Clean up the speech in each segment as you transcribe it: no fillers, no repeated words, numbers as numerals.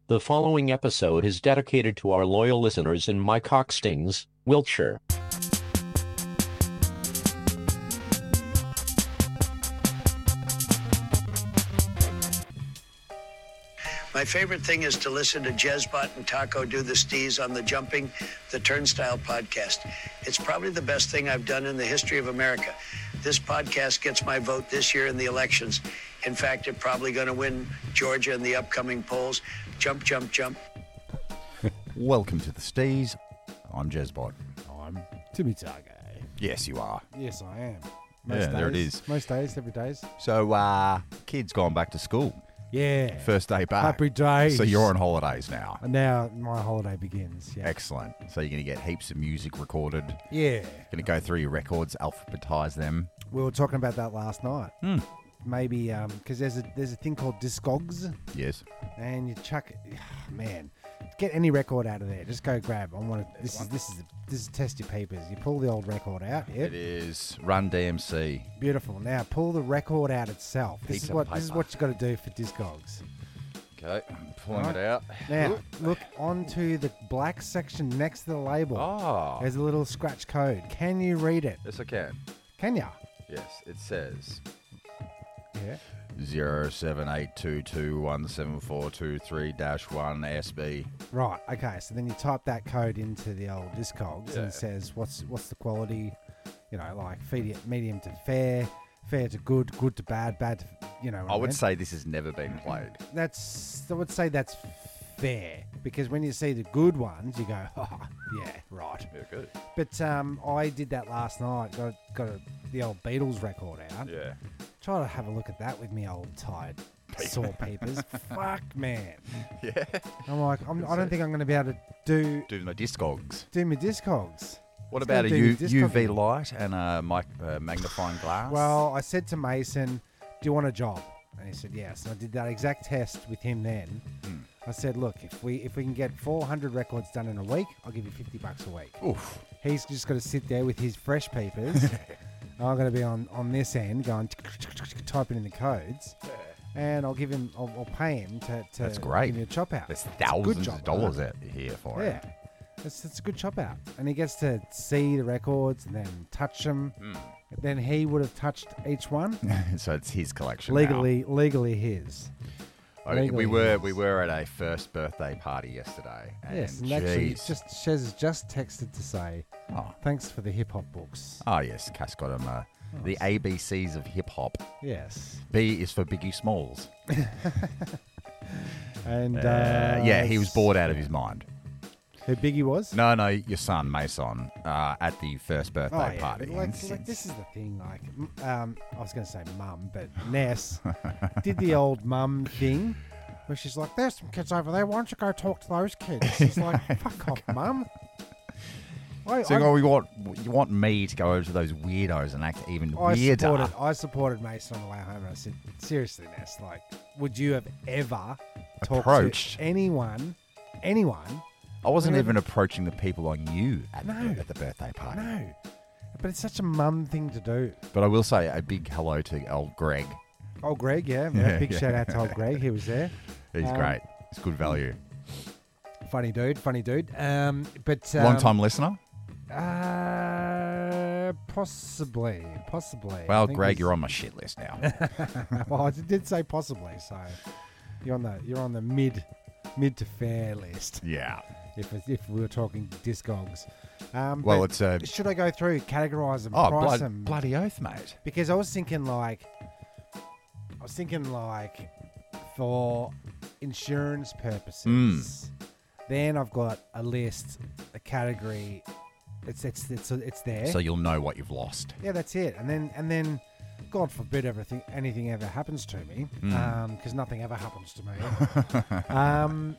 The following episode is dedicated to our loyal listeners in Mycockstings, Wiltshire. My favorite thing is to listen to Jezbot and Taco do the stees on the Jumping the Turnstile podcast. It's probably the best thing I've done in the history of America. This podcast gets my vote this year in the elections. In fact, it's probably going to win Georgia in the upcoming polls. Jump, jump, jump. Welcome to the Stees. I'm Jezbot. I'm Timmy Targo. Yes, you are. Yes, I am. Yeah, there it is. Most days, every days. So, kids gone back to school. Yeah. First day back. Happy days. So you're on holidays now. And now my holiday begins. Yeah. Excellent. So you're going to get heaps of music recorded. Yeah. Going to go through your records, alphabetize them. We were talking about that last night. Maybe because there's a thing called Discogs, Yes. and you chuck it. Man, get any record out of there. Just go grab. I want to. This is test your peepers. You pull the old record out. Yep. It is Run DMC. Beautiful. Now pull the record out itself. This Piece is of what paper. you got to do for Discogs. Okay, I'm pulling Right. it out. Now look onto the black section next to the label. Oh. There's a little scratch code. Can you read it? Yes, I can. Can ya? Yes, it says Yeah. 07822174231SB. Right. Okay. So then you type that code into the old Discogs and Yeah. it says what's the quality, like medium to fair, fair to good, good to bad, bad to, what I would mean? say this has never been played. I would say that's fair, because when you see the good ones, you go, oh, yeah, right. Yeah, good. But I did that last night. Got the old Beatles record out. Yeah. Try to have a look at that with me old tired sore peepers. Fuck, man. Yeah. I'm like, I don't think I'm going to be able to do Do my Discogs. my Discogs. What Let's about go a do the UV Discogs. light and a magnifying glass? Well, I said to Mason, do you want a job? And he said yes. And I did that exact test with him then. I said, look, if we can get 400 records done in a week, I'll give you $50 a week. Oof. He's just got to sit there with his fresh papers. I'm going to be on this end going typing in the codes. And I'll pay him to That's great. give me a chop out. There's It's a good thousands job, of dollars right? out here for Yeah. It's a good chop out. And he gets to see the records and then touch them. Then he would have touched each one. it. So it's his collection now. Legally his. Okay, we legally were his. at a first birthday party yesterday. And Yes, and actually, geez. Shez has just texted to say, Oh. thanks for the hip hop books. Oh, yes, Cass got him the ABCs of hip hop. Yes. B is for Biggie Smalls. And Yeah, he was bored out of his mind. Who Biggie was? No, your son, Mason, at the first birthday party. Like this is the thing. Like, I was going to say mum, but Ness did the old mum thing, where she's like, "There's some kids over there. Why don't you go talk to those kids?" She's like, "Fuck off, mum." You want me to go over to those weirdos and act even weirder? I supported Mason on the way home, and I said, "Seriously, Ness, like, would you have ever talked Approached? to anyone?" I wasn't Whenever- even approaching the people I knew at No. the birthday party. No, but it's such a mum thing to do. But I will say a big hello to old Greg. Oh, Greg, yeah, big shout out to old Greg. He was there. He's great. It's good value. Funny dude. But Long time listener? Possibly. Well, I think Greg, he's- you're on my shit list now. Well, I did say possibly, so you're on the mid to fair list. Yeah. If we were talking Discogs. Well, but it's should I go through, categorize them, oh, price them? bloody oath, mate. Because I was thinking like for insurance purposes. Then I've got a list, a category. It's there. So you'll know what you've lost. Yeah, that's it. And then, God forbid anything ever happens to me, because nothing ever happens to me.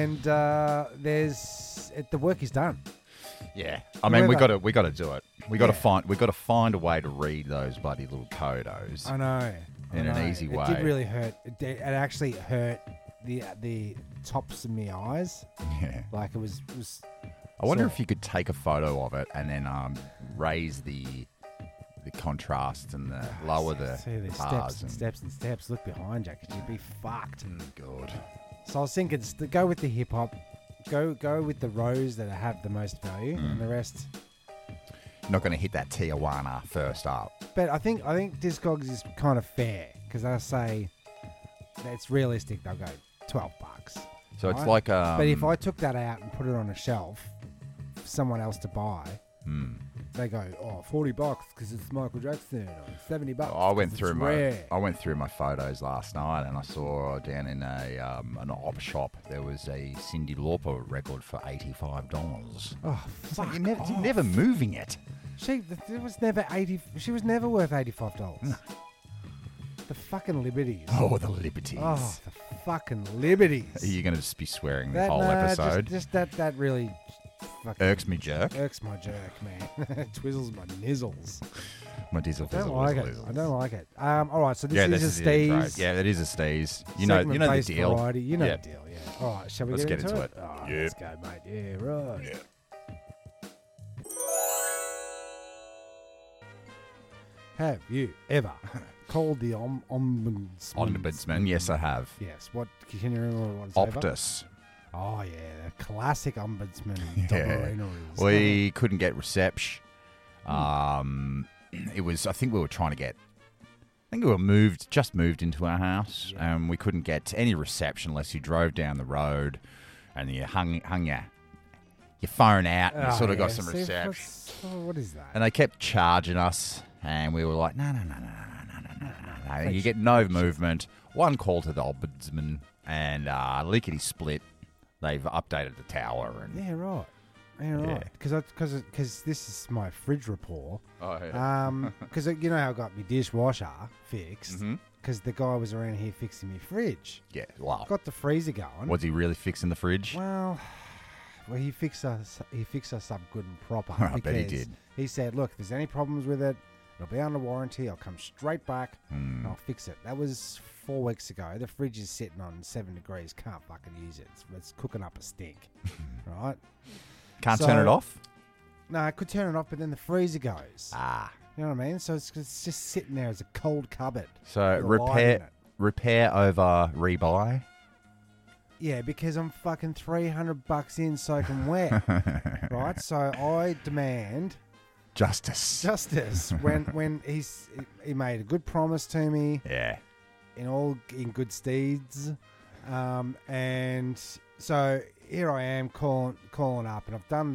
The work is done. Yeah. I mean, we Whoever- got to do it. We got Yeah. to find a way to read those bloody little codos. I know. In an easy It way. did really hurt. It actually hurt the tops of my eyes. Yeah. Like it was. I wonder So- if you could take a photo of it and then raise the contrast and lower the See the bars. steps. Look behind you, 'cause you'd be fucked. God. So I was thinking, go with the hip hop, go with the rows that have the most value, and the rest. Not going to hit that Tijuana first up. But I think Discogs is kind of fair because they'll say that's realistic. They'll go $12. So it's like. But if I took that out and put it on a shelf for someone else to buy, they go, $40 because it's Michael Jackson, or $70. I went through my photos last night, and I saw down in an op shop there was a Cyndi Lauper record for $85. Oh, it's like you're never moving it. She was never worth $85. No. The fucking liberties. Oh, the liberties. Oh, the fucking liberties. Are you going to just be swearing the whole episode? Just that really fucking irks me jerk. Irks my jerk, man. Twizzles my nizzles. My diesel. I don't like it. All right, so this is a steez. Yeah, that is a steez. You know the deal. Variety. You know the deal, yeah. All right, shall we get into it? Oh, let's go, mate. Yeah, right. Yeah. Have you ever called the ombudsman? Ombudsman, yes, I have. Yes. What? Can you remember what it's Optus. Over? Oh yeah, the classic ombudsman. We couldn't get reception. It was. I think we were trying to get. I think we were just moved into our house, and we couldn't get any reception unless you drove down the road, and you hung your phone out, and sort of got some reception. What is that? And they kept charging us, and we were like, no. You get no movement. One call to the ombudsman, and lickety split. They've updated the tower. And yeah, right. Yeah, right. Because this is my fridge report. Oh, yeah. Because you know how I got my dishwasher fixed. Because the guy was around here fixing my fridge. Yeah, wow. Got the freezer going. Was he really fixing the fridge? Well, he fixed us up good and proper. I bet he did. He said, "Look, if there's any problems with it, it'll be under warranty. I'll come straight back and I'll fix it." That was 4 weeks ago. The fridge is sitting on 7 degrees. Can't fucking use it. It's cooking up a stink. Right? Can't turn it off? No, I could turn it off, but then the freezer goes. Ah. You know what I mean? So it's just sitting there as a cold cupboard. So repair over rebuy? Yeah, because I'm fucking $300 in soaking wet. Right? So I demand... Justice. when he made a good promise to me. Yeah. In good steeds. And so here I am calling up, and I've done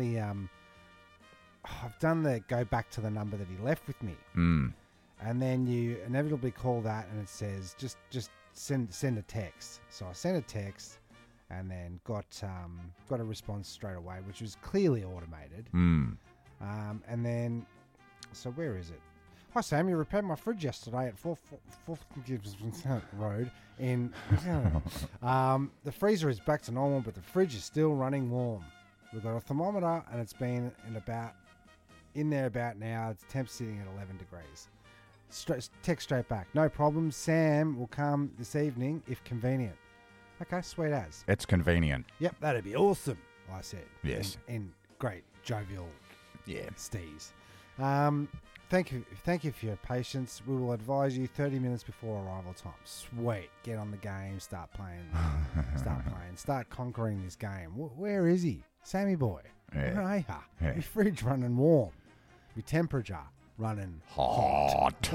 the go back to the number that he left with me. And then you inevitably call that, and it says just send a text. So I sent a text, and then got a response straight away, which was clearly automated. And then, so where is it? Hi Sam, you repaired my fridge yesterday at 4th Road in... the freezer is back to normal, but the fridge is still running warm. We've got a thermometer, and it's been in there about now. It's temp sitting at 11 degrees. Text straight back. No problem. Sam will come this evening if convenient. Okay, sweet as. It's convenient. Yep, that'd be awesome, I said. Yes. In great jovial Yeah. steez. Thank you for your patience. We will advise you 30 minutes before arrival time. Sweet. Get on the game. Start playing. Start conquering this game. Where is he? Sammy boy. Yeah. Where are you? Yeah. Your fridge running warm. Your temperature running hot.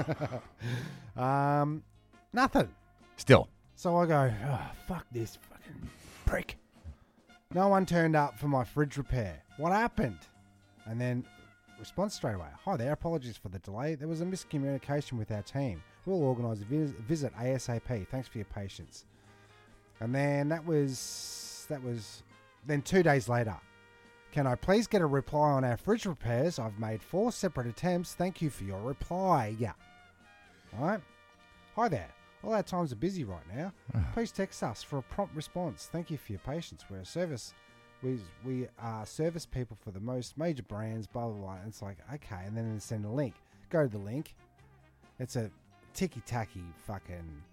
Nothing. Still. So I go, fuck this fucking prick. No one turned up for my fridge repair. What happened? And then response straight away. Hi there, apologies for the delay. There was a miscommunication with our team. We'll organise a visit ASAP. Thanks for your patience. And then that was then 2 days later. Can I please get a reply on our fridge repairs? I've made 4 separate attempts. Thank you for your reply. Yeah. All right. Hi there. All our times are busy right now. Please text us for a prompt response. Thank you for your patience. We're a service. We are service people for the most major brands, blah, blah, blah. And it's like, okay. And then they send a link. Go to the link. It's a ticky-tacky fucking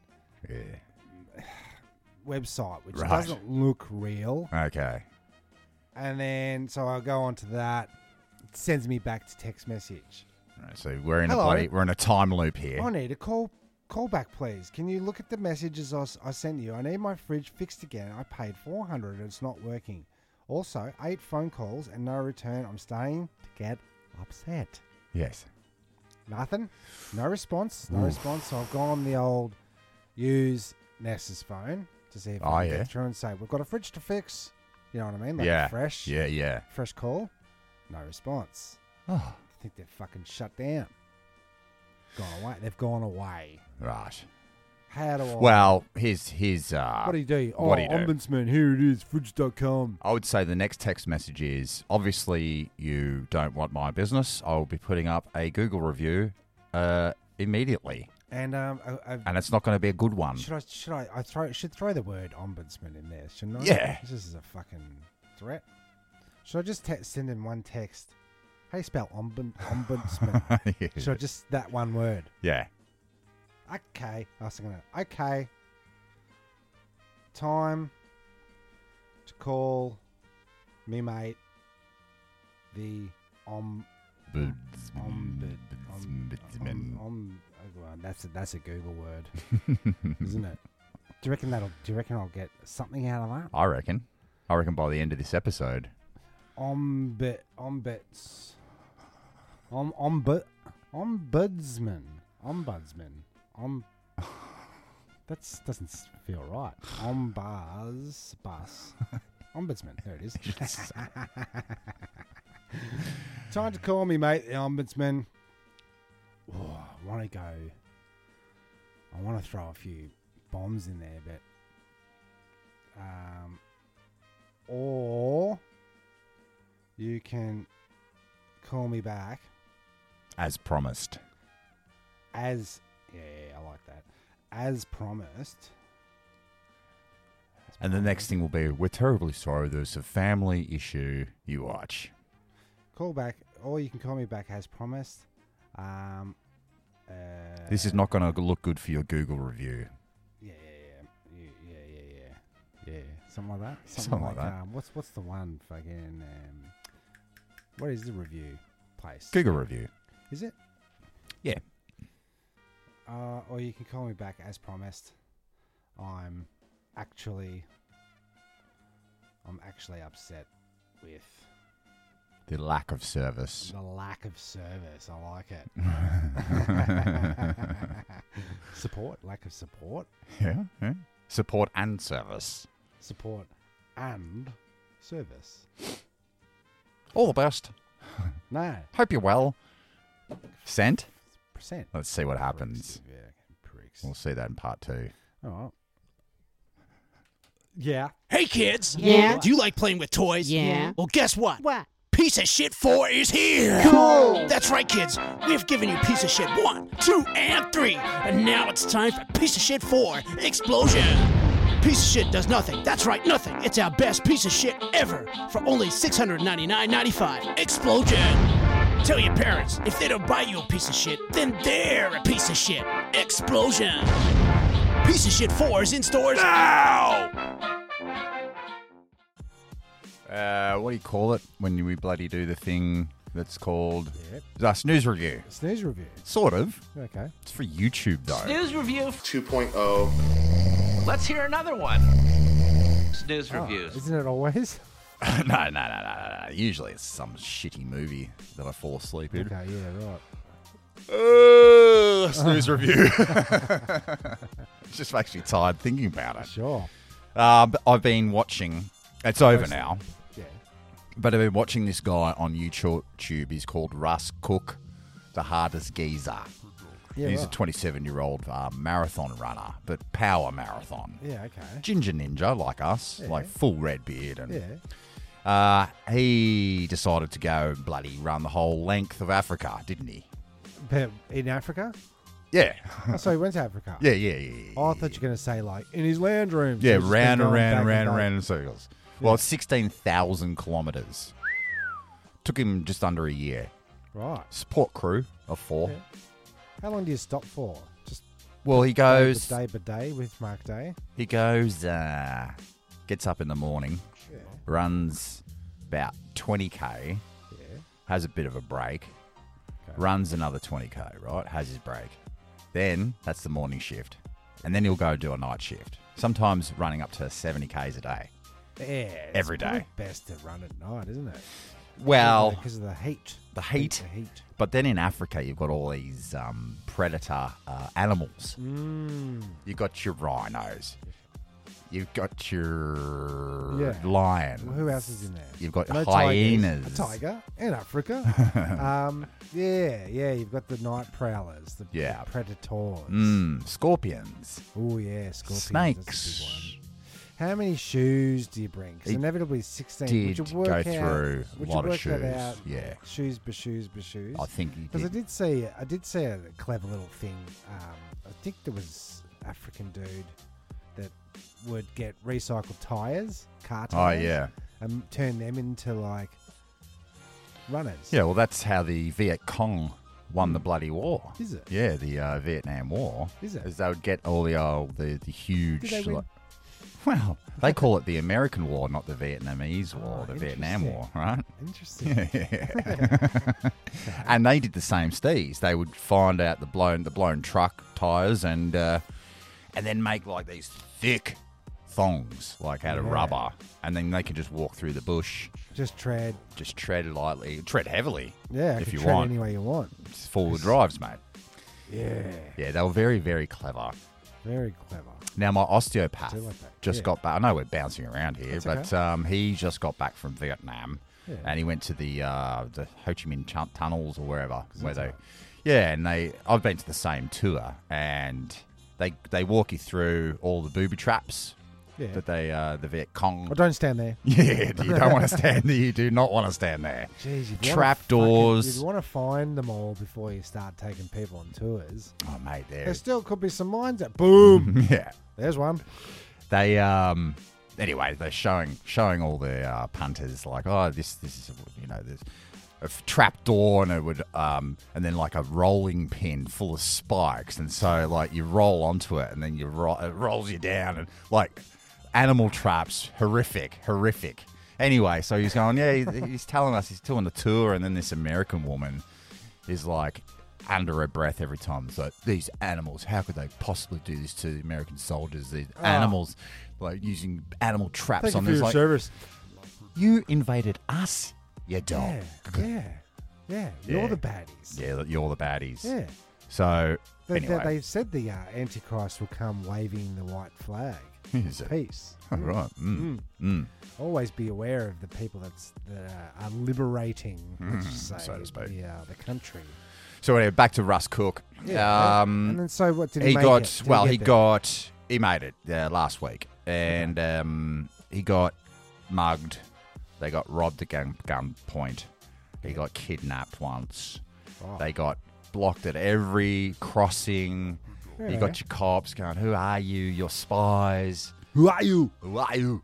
website, which doesn't look real. Okay. And then, so I go on to that. It sends me back to text message. Right, so we're in a time loop here. I need to call Call back, please. Can you look at the messages I sent you? I need my fridge fixed again. I paid $400 and it's not working. Also, 8 phone calls and no return. I'm starting to get upset. Yes. Nothing. No response. No response. So I've gone on the old use Ness's phone to see if I can get through and say, we've got a fridge to fix. You know what I mean? Like fresh. Yeah. Fresh call. No response. Oh. I think they're fucking shut down. Gone away. They've gone away. Right. How do I... Well, here's what do you do? What do you do? Ombudsman, here it is, fridge.com. I would say the next text message is, obviously you don't want my business. I will be putting up a Google review immediately. And and it's not going to be a good one. Should throw the word ombudsman in there, shouldn't I? Yeah. This is a fucking threat. Should I just send in one text? How do you spell ombudsman? Yeah. Should I just that one word? Yeah. Okay. I was thinking, okay. Time to call me mate the Ombudsman. That's a Google word, isn't it? Do you reckon I'll get something out of that? I reckon by the end of this episode. Ombudsman. That doesn't feel right. Ombudsman. There it is. Time to call me, mate, the ombudsman. Oh, I want to throw a few bombs in there, but or you can call me back As promised. I like that. As promised. And the next thing will be, we're terribly sorry, there's a family issue. You watch. Call back, or you can call me back as promised. This is not going to look good for your Google review. Yeah. Something like that. Something like that. What's the one fucking? What is the review place? Google review. Is it? Yeah. Or you can call me back as promised. I'm actually upset with The lack of service. the lack of service. I like it. Lack of support. Yeah. Support and service. Support and service. All the best. No. Hope you're well. Sent? Percent. Let's see what happens. Yeah, pricks. We'll see that in part 2. All right. Yeah. Hey kids! Yeah? Do you like playing with toys? Yeah. Well, guess what? What? Piece of Shit 4 is here! Cool. That's right, kids. We've given you Piece of Shit 1, 2, and 3. And now it's time for Piece of Shit 4 Explosion! Piece of Shit does nothing. That's right, nothing. It's our best piece of shit ever for only $699.95. Explosion! Tell your parents, if they don't buy you a piece of shit, then they're a piece of shit. Explosion! Piece of Shit 4 is in stores now! What do you call it when we bloody do the thing that's called snooze review? Snooze review. Sort of. Okay. It's for YouTube, though. Snooze review. 2.0. Let's hear another one. Snooze reviews. Isn't it always? No. Usually it's some shitty movie that I fall asleep in. Okay, yeah, right. Snooze review. It just makes me tired thinking about it. Sure. But I've been watching. It's over now. Yeah. But I've been watching this guy on YouTube. He's called Russ Cook, the hardest geezer. Yeah, He's right. a 27-year-old but power marathon. Yeah, okay. Ginger ninja like us, Yeah. like full red beard. And Yeah. he decided to go bloody run the whole length of Africa, didn't he? But in Africa? Yeah. Oh, so he went to Africa. Yeah. Oh, I thought you were going to say, like, in his lounge room. Yeah, So he's just round been and going round and back round and back. round in circles. Well, it's 16,000 kilometres. Took him just under a year. Right. Support crew of 4. Yeah. How long do you stop for? Just Well, he goes. day by day with Mark Day? He goes. Gets up in the morning, Yeah. runs about 20k, Yeah. has a bit of a break, Okay. runs another 20k. Right, has his break, Then that's the morning shift. And then he'll go do a night shift. Sometimes running up to 70 Ks a day. Yeah, Every it's probably day. best to run at night, isn't it? Well, Because of the heat. the heat. But then in Africa, you've got all these predator animals. You've got your rhinos. You've got your lion. Well, who else is in there? You've got No hyenas. tigers. A tiger in Africa. Yeah. You've got the night prowlers, the predators. Scorpions. Oh yeah, scorpions. Snakes. That's a big one. How many shoes do you bring? Because It inevitably 16. did would you work go out, through a would lot you of work that shoes, out? yeah. Shoes, shoes. I think you Because did. I did see a clever little thing. I think there was African dude that would get recycled tires, car tires. Oh, yeah. And turn them into like runners. Yeah, well, that's how the Viet Cong won the bloody war. Is it? Yeah, the Vietnam War. Is it? As they would get all the huge... Did they win? Well, they call it the American War, not the Vietnamese War, Oh, the Vietnam War, right? Interesting. And they did the same steez. They would find out the blown truck tires and then make like these thick thongs, like out of rubber, and then they can just walk through the bush, Just tread. just tread lightly, tread heavily. Yeah, if could you tread want. any way you want. It's four-wheel drives, mate. Yeah. Yeah, they were very, very clever. Very clever. Now, my osteopath Do like that, just yeah. got back. I know we're bouncing around here, That's but he just got back from Vietnam, Yeah. and he went to the Ho Chi Minh tunnels or wherever. Where that's they, yeah, and I've been to the same tour, and they walk you through all the booby traps Yeah. that the Viet Cong. Well, don't stand there. Yeah, you don't want to stand there. You do not want to stand there. Jeez, Trapdoors. You want to find them all before you start taking people on tours. Oh, mate, There there. still could be some mines out. Boom. Yeah. There's one. They anyway, they're showing all the punters like, oh, this is there's a trap door, and it would and then like a rolling pin full of spikes, and so like you roll onto it, and then it rolls you down, and like animal traps, horrific. Anyway, so he's going, yeah, he's telling us he's doing the tour, and then this American woman is like, under her breath every time. It's like, these animals, how could they possibly do this to the American soldiers? These animals, like using animal traps Thank on you for them. your Like, service. you invaded us, you dog. Yeah. You're Yeah. the baddies. Yeah, you're the baddies. Yeah. So, anyway. They said the Antichrist will come waving the white flag. Is it? Peace. Oh, right. Always be aware of the people that are liberating, let's just say, so to speak. the country. So anyway, back to Russ Cook. And then so what did he He make got, it? Did well, get there? he made it last week. And he got mugged. They got robbed at gunpoint. He got kidnapped once. Oh. They got blocked at every crossing. You Yeah. got your cops going, who are you? You're spies. Who are you? Who are you?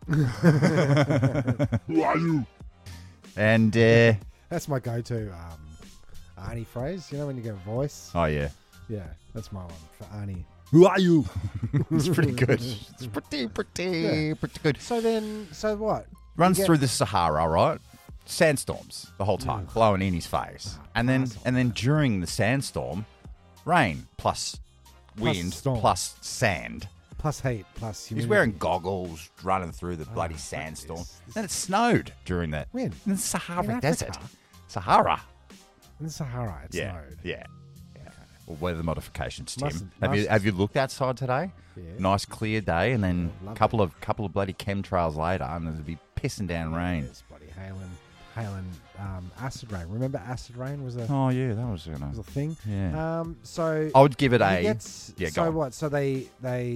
Who are you? And, That's my go-to Arnie phrase. You know when you get a voice? oh, yeah. Yeah, that's my one for Arnie. Who are you? It's pretty good. It's pretty good. So what? Runs You get- through the Sahara, right? Sandstorms the whole time, blowing in his face. And then during the sandstorm, rain plus wind storm. plus sand. Plus heat, plus humidity. He's wearing goggles, running through the bloody sandstorm. Then it snowed during that. When? In the Sahara In Desert. Africa? Sahara. In the Sahara, it Yeah. snowed. Yeah. Well, weather modifications, Tim. Must- Have you looked outside today? Yeah. Nice clear day, and then Lovely. couple of bloody chemtrails later, and it'll be pissing down rain. It's bloody hailing acid rain. Remember acid rain was a Oh yeah, that was was a thing. yeah. So I would give it he a gets- yeah. So Go on. what? So they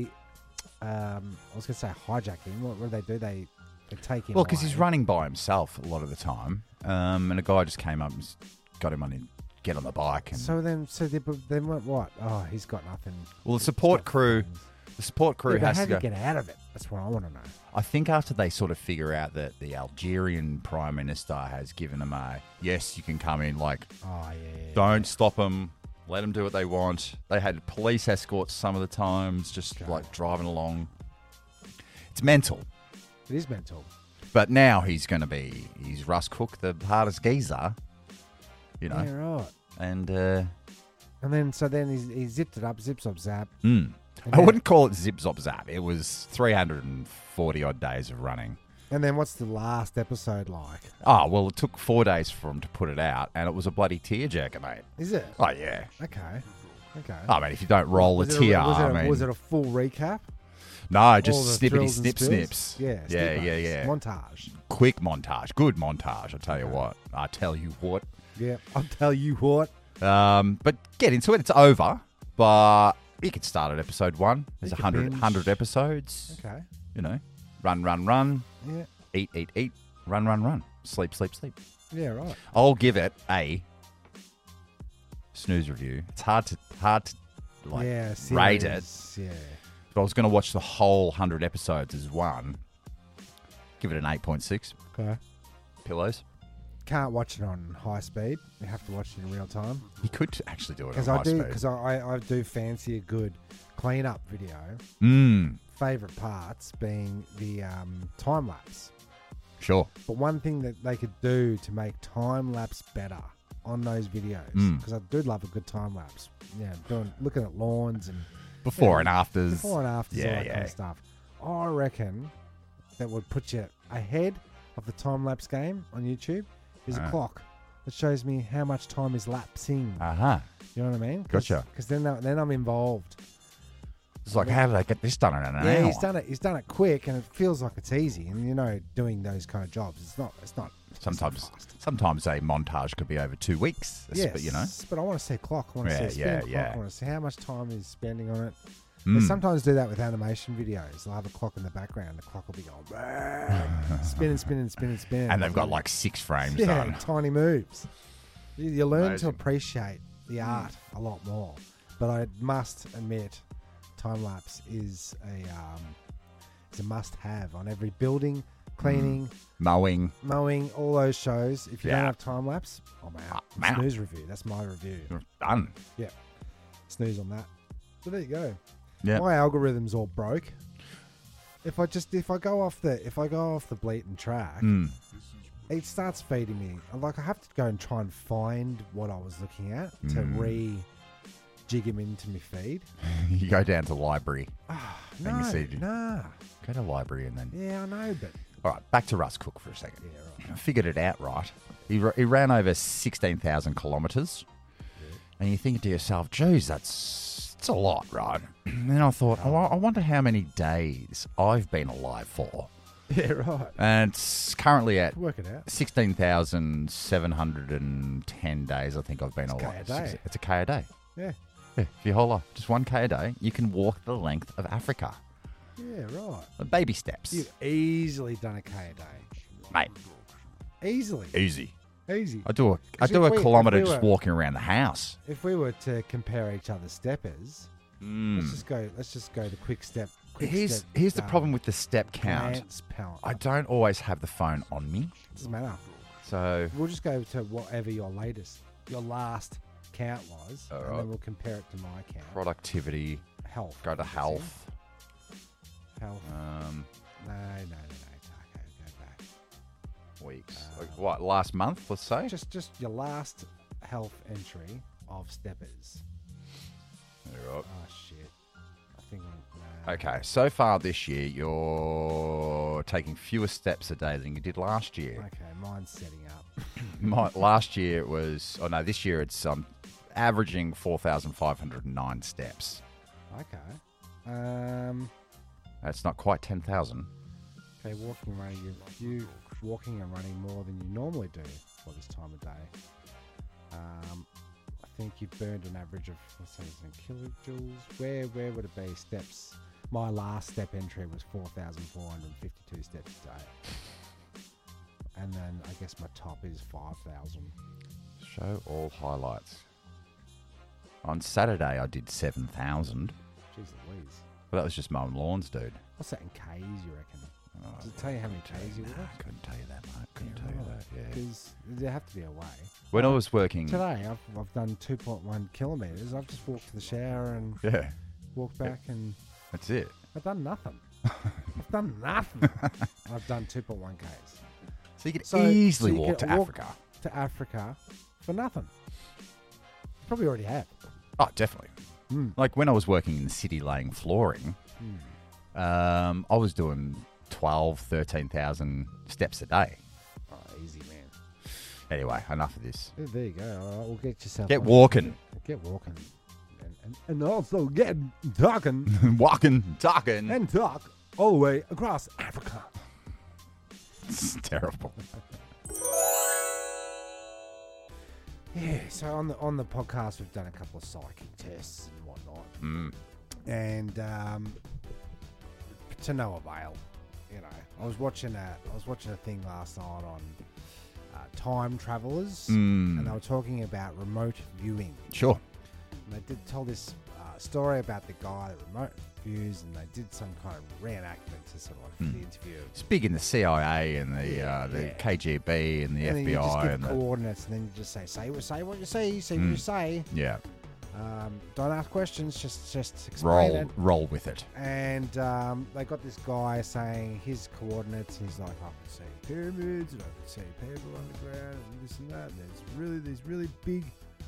I was gonna say hijack him. What do they do? They take him. Well, because he's away. running by himself a lot of the time, and a guy just came up and got him on get on the bike. And So then what? Oh, he's got nothing. well, the support He's got crew, things. the support crew Yeah, but has how to do go. you get out of it? That's what I want to know. I think after they sort of figure out that the Algerian Prime Minister has given them a yes, you can come in. Like, Oh yeah. don't stop them. Let them do what they want. They had police escorts some of the times, just like driving along. It's mental. It is mental. But now he's Russ Cook, the hardest geezer, Yeah, right. and And then he zipped it up, zip, zop, zap. Mm. And I then- wouldn't call it zip, zop, zap. It was 340 odd days of running. And then what's the last episode like? Oh, well, it took 4 days for him to put it out, and it was a bloody tearjerker, mate. Is it? Oh, yeah. Okay. I mean, if you don't roll a tear, Was it a full recap? no, All just the snippety thrills and snip spills? snips. Yeah. Yeah, snippets. yeah. Montage. Quick montage. Good montage, I tell you what. I tell you what. Yeah. I'll tell you what. But get into it. It's over, but you can start at episode 1. There's You can 100 binge. episodes. Okay. You know, run. Yeah. Eat. Run. Sleep. Yeah, right. I'll give it a snooze review. It's hard to like yeah, rate it. series, Yeah. If I was going to watch the whole 100 episodes as one, give it an 8.6. Okay. Pillows. Can't watch it on high speed. You have to watch it in real time. You could actually do it on Because high I do. speed. Because I do fancy a good clean-up video. Mm, Favorite parts being the time lapse. sure. But one thing that they could do to make time lapse better on those videos, Mm. because I do love a good time lapse. Yeah, looking at lawns and Before and afters. before and after, all Yeah, that kind yeah. of stuff. I reckon that would put you ahead of the time lapse game on YouTube. Is a clock that shows me how much time is lapsing. Uh-huh. You know what I mean? Gotcha. Because then I'm involved. It's like, how did I get this done in an hour? Yeah, he's done it. He's done it quick, and it feels like it's easy. And you know, doing those kind of jobs, it's not. It's not Sometimes a montage could be over 2 weeks. Yes, But, you know. But I want to see a clock. I want to see a spinning clock. yeah. I want to see how much time he's spending on it. Mm. They sometimes do that with animation videos. They'll have a clock in the background. The clock will be going spinning. And they've got like 6 frames yeah, on. tiny moves. You learn Amazing. to appreciate the art a lot more. But I must admit, time lapse is a must-have on every building, cleaning, Mowing. all those shows. If you Yeah. don't have time lapse, I'm out. I'm out. Snooze review. That's my review. Done. Yeah, snooze on that. So there you go. Yeah. My algorithm's all broke. If I go off the bleaten track, it starts feeding me. I have to go and try and find what I was looking at to jig him into my feed. You go down to library. No, you see- nah. Go to library and then... Yeah, I know, but All right, back to Russ Cook for a second. yeah, right. I figured it out right. He ran over 16,000 kilometres. And you're thinking to yourself, geez, that's a lot, right? And then I thought, I wonder how many days I've been alive for. Yeah, right. And it's currently at Work it out. 16,710 days, I think I've been It's a alive. K a day. It's a K a day. Yeah. Yeah, for your whole life. Just 1K a day. You can walk the length of Africa. Yeah, right. Baby steps. You've easily done a K a day. Mate, Easily. easy. Easy. I do a If we- kilometre if we just were- walking around the house. If we were to compare each other's steppers, let's just go the quick step. Here's the problem with the step count. Glance count. I don't always have the phone on me. Doesn't matter. So, We'll just go to whatever your last count was, and Alright. then we'll compare it to my count. productivity, Health. go to I'm guessing. health. Health. No, Taco, go back. Weeks. Like what, last month, let's say? Just your last health entry of steppers. Alright. Oh shit. I think I'm. Okay, so far this year, you're taking fewer steps a day than you did last year. Okay, mine's setting up. Last year it was, this year it's averaging 4,509 steps. Okay. That's not quite 10,000. Okay, walking and running. You walking and running more than you normally do for this time of day. I think you've burned an average of, let's say, in kilojoules. Where would it be? Steps. My last step entry was 4,452 steps a day. And then I guess my top is 5,000. Show all highlights. On Saturday I did 7,000. Jeez Louise. But that was just mowing lawns, dude. What's that in Ks, you reckon? Does it tell you how many Ks you Nah, did? I couldn't tell you that, mate. Couldn't tell you that, yeah. Because there have to be a way. When I was working... Today, I've done 2.1 kilometres. I've just walked to the shower and Yeah, walked back and that's it. I've done nothing. I've done nothing. I've done 2.1 Ks. So you could So easily you walk can to Africa. To Africa for nothing. You probably already have. Oh, definitely. Like when I was working in the city laying flooring, I was doing 13,000 steps a day. Oh, easy, man. Anyway, enough of this. There you go. All right, we'll get yourself. Get walking. Get walking. And also get talking Walking, talking. and talk all the way across Africa. It's terrible. Yeah, so on the podcast we've done a couple of psychic tests and whatnot, and to no avail. You know, I was watching a thing last night on time travelers, and they were talking about remote viewing. Sure. And they did tell this story about the guy that remote views, and they did some kind of reenactment to sort of like for the interview. It's big in the CIA and the KGB and the And then you just FBI give and the coordinates, and then you just say what you see, say what you say. yeah. Don't ask questions, just explain it. Roll with it. And they got this guy saying his coordinates. He's like, I can see pyramids, and I can see people underground, and this and that. And there's these really big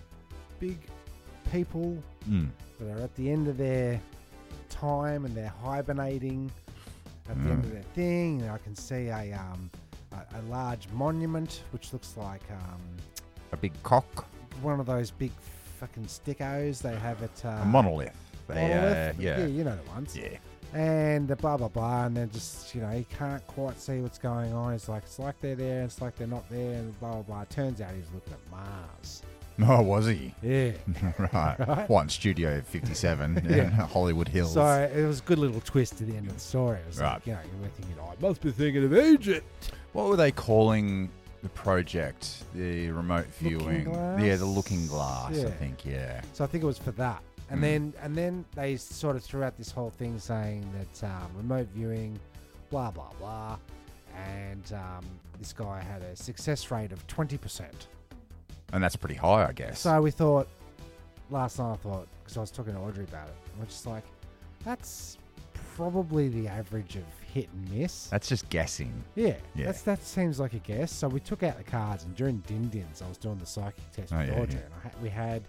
people that are at the end of their time, and they're hibernating at the end of their thing. And I can see a large monument, which looks like A big cock. one of those big fucking stickos they have at A monolith. Monolith? Yeah. You know the ones. Yeah. And blah blah blah, and then just he can't quite see what's going on. It's like they're there, it's like they're not there, and blah blah blah. Turns out he's looking at Mars. Oh, was he? Yeah. Right. What, in Studio 57 in Hollywood Hills? So it was a good little twist to the end of the story. It was Right. like, you were thinking, I must be thinking of Egypt. What were they calling the project? The remote viewing? glass? Yeah, the looking glass, Yeah. I think, yeah. So I think it was for that. And then they sort of threw out this whole thing saying that remote viewing, blah blah blah, and this guy had a success rate of 20%. And that's pretty high, I guess. So we thought, last night because I was talking to Audrey about it, and we're just like, that's probably the average of hit and miss. That's just guessing. Yeah. Yeah. That seems like a guess. So we took out the cards, and during Din Dins, I was doing the psychic test with Audrey, and we had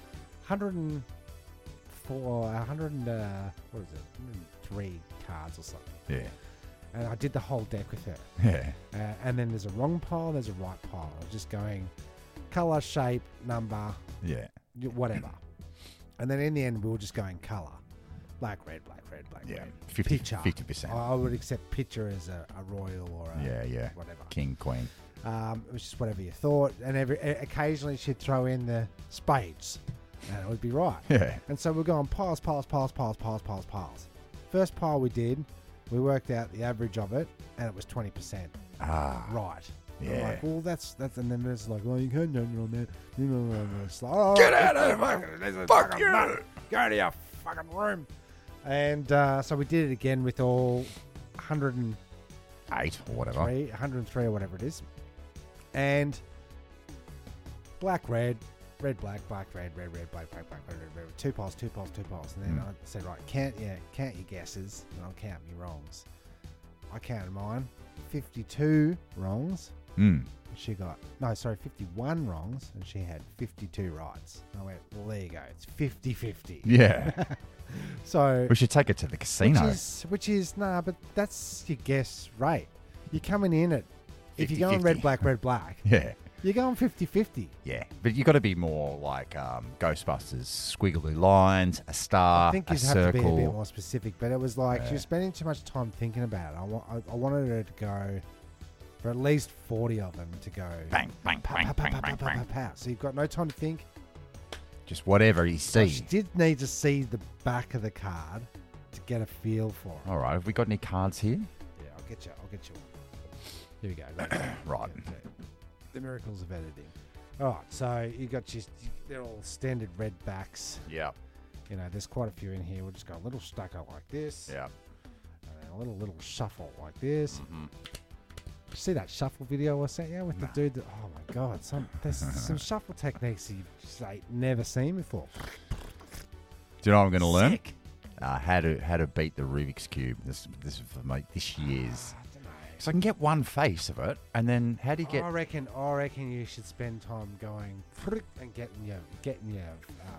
103 cards or something. Yeah. And I did the whole deck with her. Yeah. And then there's a wrong pile, there's a right pile. I was just going colour, shape, number, Yeah. whatever. And then in the end, we were just going colour. Black, red, black, red, black, Yeah. red. 50, Picture. 50%. I would accept picture as a royal or a Yeah. whatever. King, queen. It was just whatever you thought. And occasionally she'd throw in the spades. And it would be right. Yeah. And so we're going piles. First pile we did, we worked out the average of it, and it was 20%. Right. Yeah. I'm like, well, that's, and then it's like, well, you can't judge it on that. It's like, oh, Get out of here! Fuck you! Go to your fucking room. And so we did it again with all 103, 8 or whatever. 103 or whatever it is. And black, red, black, red, black, black, red. Two piles. And then I said, right, count your guesses, and I'll count my wrongs. I counted mine, 52 wrongs. She got 51 wrongs, and she had 52 rights. I went, well, there you go. It's 50-50. Yeah. So We should take it to the casino. which is but that's your guess rate. You're coming in at, if you're going 50-50. red, black, Yeah. you're going 50-50. Yeah. But you got to be more like Ghostbusters. Squiggly lines, a star, I think a you have to be a bit circle. more specific, but it was like she was spending too much time thinking about it. I wanted her to go for at least 40 of them to go Bang, bang, pow, bang, pow, bang, pow, bang, pow, bang. pow, pow. So you've got no time to think. Just whatever you So see. she did need to see the back of the card to get a feel for it. All right. Have we got any cards here? Yeah, I'll get you one. Here we go. Right. Okay. The miracles of editing. All right, so you got they're all standard red backs. Yeah. You know, there's quite a few in here. We'll just go a little stucco like this. Yeah. And then a little shuffle like this. Mm-hmm. You see that shuffle video I sent you with the dude that, oh my God, there's some shuffle techniques you've just never seen before. Do you know what I'm going to learn? Sick. How to beat the Rubik's Cube. This is for this year's. I don't know. So I can get one face of it, and then how do you get... I reckon you should spend time going and getting your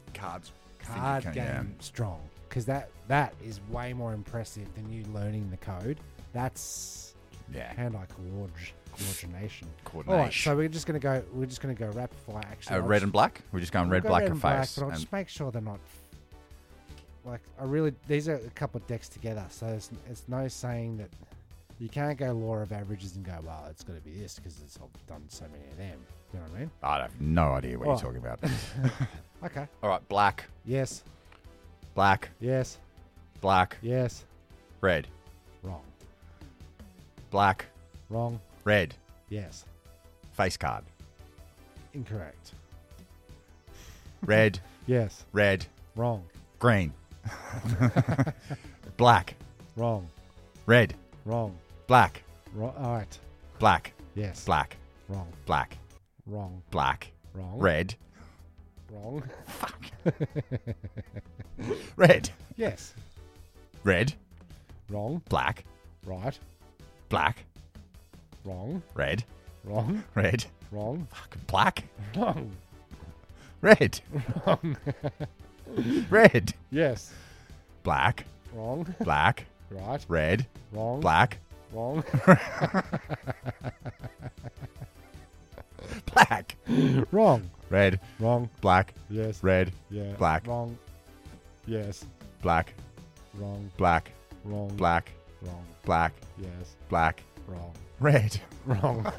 Cards. card Think game you can, strong, because that is way more impressive than you learning the code. That's Yeah. hand-eye coordination. All right, Coordination. so we're just gonna go rapid fire. Actually, I'll Red just- and black? We're just going we'll red, go black, red and black, face. but I'll And just make sure they're not. Like, these are a couple of decks together, so it's no saying that you can't go law of averages and go, well, it's got to be this because I've done so many of them. You know what I mean? I have no idea what Oh. you're talking about. Okay. All right, black, Yes. black, Yes. black, Yes. red, Wrong. black, Wrong. red, Yes. face card. Incorrect. Red, Yes. red, Wrong. green. Black, Wrong. red, Wrong. black, Wrong. All right. black, Yes. black, Wrong. black, Wrong. black, Wrong. red, Wrong. red, Yes. red, Wrong. black, Right. black, Wrong. red, Wrong. red, Wrong. fucking black, Wrong. red, Wrong. red, Yes. black, Wrong. black, Right. red, Wrong. black, Wrong. black, Wrong. red, Wrong. black, Yes. red, Yeah. black. Wrong. Yes. black, Wrong. black, Wrong. black, Wrong. black, Yes. black, Wrong. red, Wrong.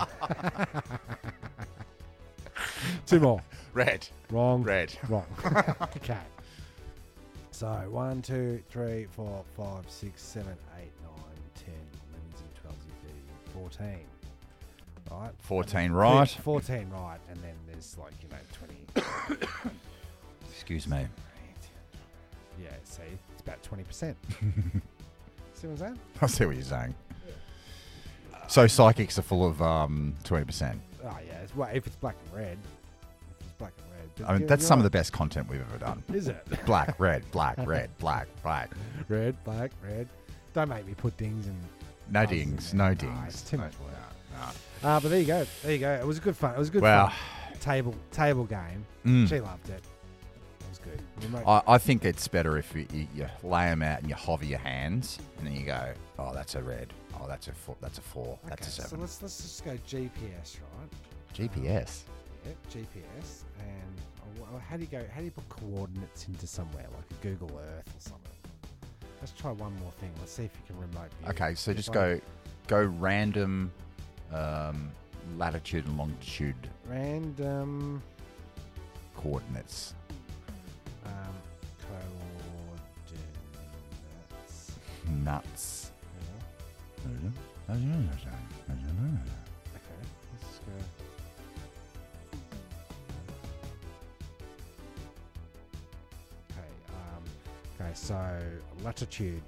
Two more. red, Wrong. red. Wrong. Okay. So 1, 2, 3, 4, 5, 6, 7, 8, 9, 10, 11, 12, 13, 14. Right? 14 right. 14 right, and then there's 20. Excuse me. Yeah, see, it's about 20%. See what I'm saying? I see what you're saying. So psychics are full of 20%. Oh yeah, if it's black and red. If it's black and red. But I mean, that's some of the best content we've ever done. Is it? Black, red, black, red, black, black. Red, black, red. Don't make me put dings and. No buzzes in dings, there. no Nah, dings. it's too much work. No. But there you go. There you go. It was good fun. It was good Well, fun. Table game. Mm. She loved it. It was good. I think it's better if you lay them out and you hover your hands, and then you go, oh, that's a red. Oh, that's a 4. That's a 4. That's a 7. So let's just go GPS, right? GPS. Yep, GPS. And how do you put coordinates into somewhere like a Google Earth or something? Let's try one more thing. Let's see if you can remote view. Okay, so If just I- go random latitude and longitude Random coordinates. coordinates. Nuts. Yeah. Okay, let's go. Okay, so latitude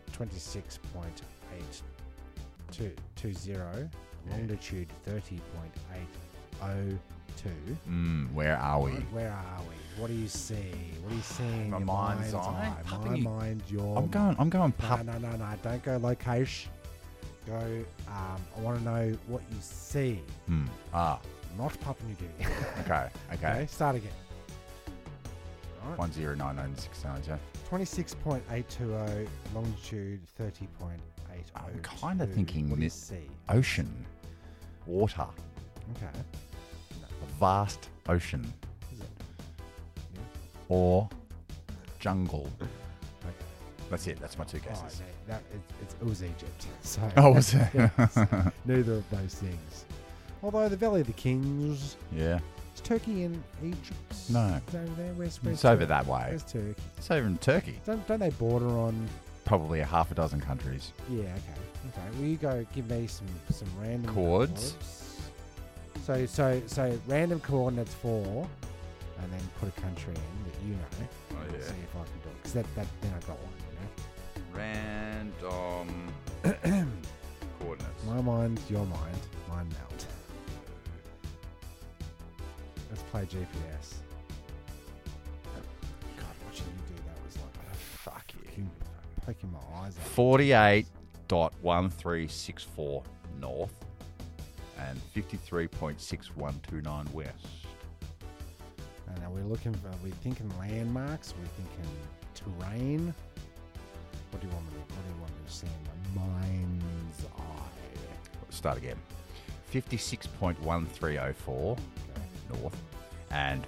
26.820, longitude 30.802. Where are we? Where are we? What do you see? What are you seeing? My in your mind's eye? My Pumping you- mind, your I'm going No, pup. no. Don't go location. Go. I want to know what you see. Not Papua New Guinea. Okay. Okay. Start again. All right. 109969. 26.820, longitude 30.802. I'm kinda thinking What do you this- see? Ocean. Water. Okay. A vast ocean. Is it? Or jungle. Okay. That's it. That's my 2 Oh, guesses. no, it was Egypt. So Oh, was it? yes, neither of those things. Although the Valley of the Kings, Yeah. is Turkey in Egypt? No. It's over there. Where's It's over Turkey? that way. Where's Turkey? It's over in Turkey. Don't they border on? Probably a half a dozen countries. Yeah. Okay. Will you go give me some random Chords? coordinates? So random coordinates for, and then put a country in that you know. Oh, and yeah. See if I can do it. Because then I got one. Random coordinates. My mind, your mind, mine melt. Let's play GPS. God, watching you do that was like, Fuck you. poking my eyes out. 48.1364 north and 53.6129 west. And are we thinking landmarks? Are we thinking terrain? What do you want me to see in my mind's eye? Start again. 56.1304 north and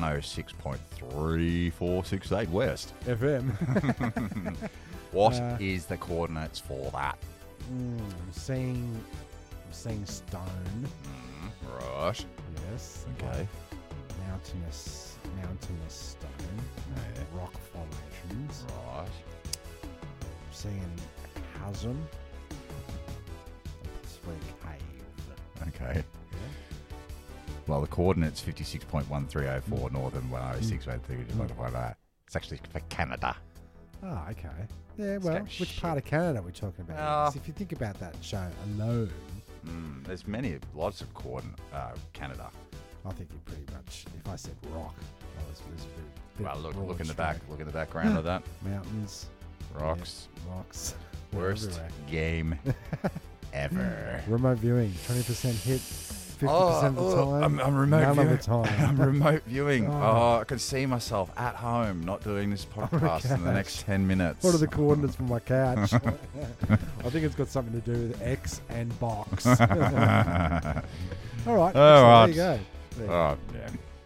106.3468 west. FM. What is the coordinates for that? I'm seeing stone. Right. Yes. Okay. Mountainous stone. Rock formations. Right. I'm seeing chasm. Possibly a cave. Okay. Well, the coordinates 56.1304 north and 106.33. It's actually for Canada. Oh, okay. Yeah, well, got which shit. part of Canada are we talking about? 'Cause if you think about that show alone, There's lots of Canada. I think you pretty much, if I said rock, I was a bit Well, broad look in the stroke. back. Look at the background of that. Mountains. Rocks. Yeah, rocks. Worst Everywhere. game ever. Remote viewing, 20% hit, 50% of the time. I'm remote none viewing. of the time. I'm remote viewing. Oh. Oh, I can see myself at home not doing this podcast in the couch. next 10 minutes. What are the coordinates for my couch? I think it's got something to do with X and box. All right. All so right. There you go. There you go. Oh, yeah.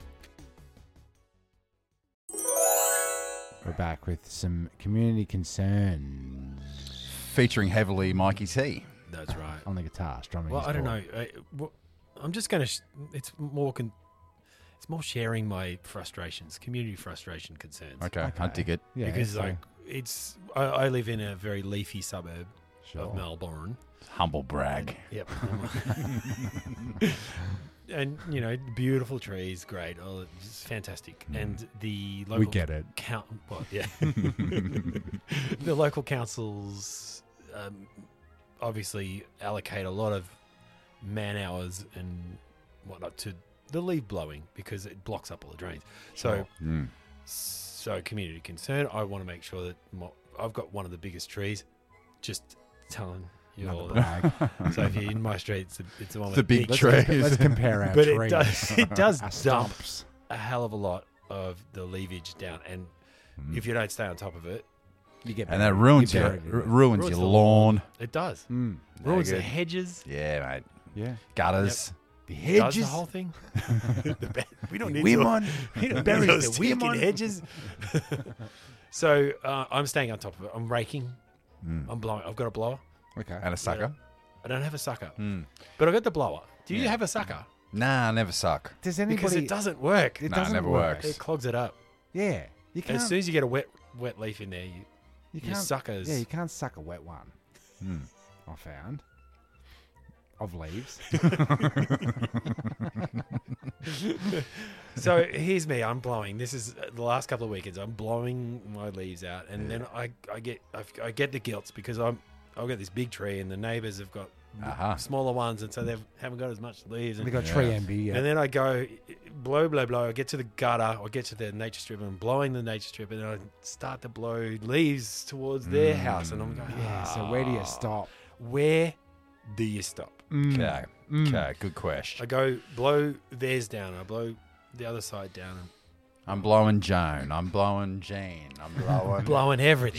We're back with some community concerns Featuring heavily Mikey T. That's right. on the guitar, strumming. Well, his I don't board. know. I'm just going to. It's more sharing my frustrations, community frustration concerns. Okay, I dig it. Yeah, because so- like I live in a very leafy suburb Sure. of Melbourne. Humble brag. Yep. And beautiful trees, great, it's fantastic. And the local We get it. The local councils obviously allocate a lot of man hours and whatnot to the leaf blowing because it blocks up all the drains. So community concern. I want to make sure that I've got one of the biggest trees. Just telling you all that. So if you're in my street, it's the one with The big let's- tree. Let's compare our But trees. it does Our dump stumps. a hell of a lot of the leafage down, and if you don't stay on top of it, You get And that buried. ruins You your, buried in it. ruins your the lawn. it does. Mm. Ruins the good. hedges. Yeah, mate. Yeah. Gutters. The Does hedges. the whole thing. We don't need Women. We don't Buries need those the stinking women. hedges. So I'm staying on top of it. I'm raking. I'm blowing. I've got a blower. Okay. And a sucker. I don't have a sucker, but I've got the blower. Do you have a sucker? Nah, never suck. Does Because anybody? it doesn't work. It No, it doesn't never work. works. It clogs it up. Yeah. You can't. As soon as you get a wet leaf in there, you your can't. suckers. Yeah, you can't suck a wet one. I found. Of leaves. So here's me. I'm blowing. This is the last couple of weekends. I'm blowing my leaves out, and then I get the guilt because I've got this big tree, and the neighbours have got smaller ones, and so they haven't got as much leaves. They And, got tree envy. Yeah. and then I go blow. I get to the gutter, or get to the nature strip, and I'm blowing the nature strip, and then I start to blow leaves towards their house, and I'm going, yeah. So where do you stop? where do you stop? Okay. Okay, good question. I go blow theirs down. I blow the other side down. And I'm blowing Joan. I'm blowing Jean. I'm blowing... blowing everything.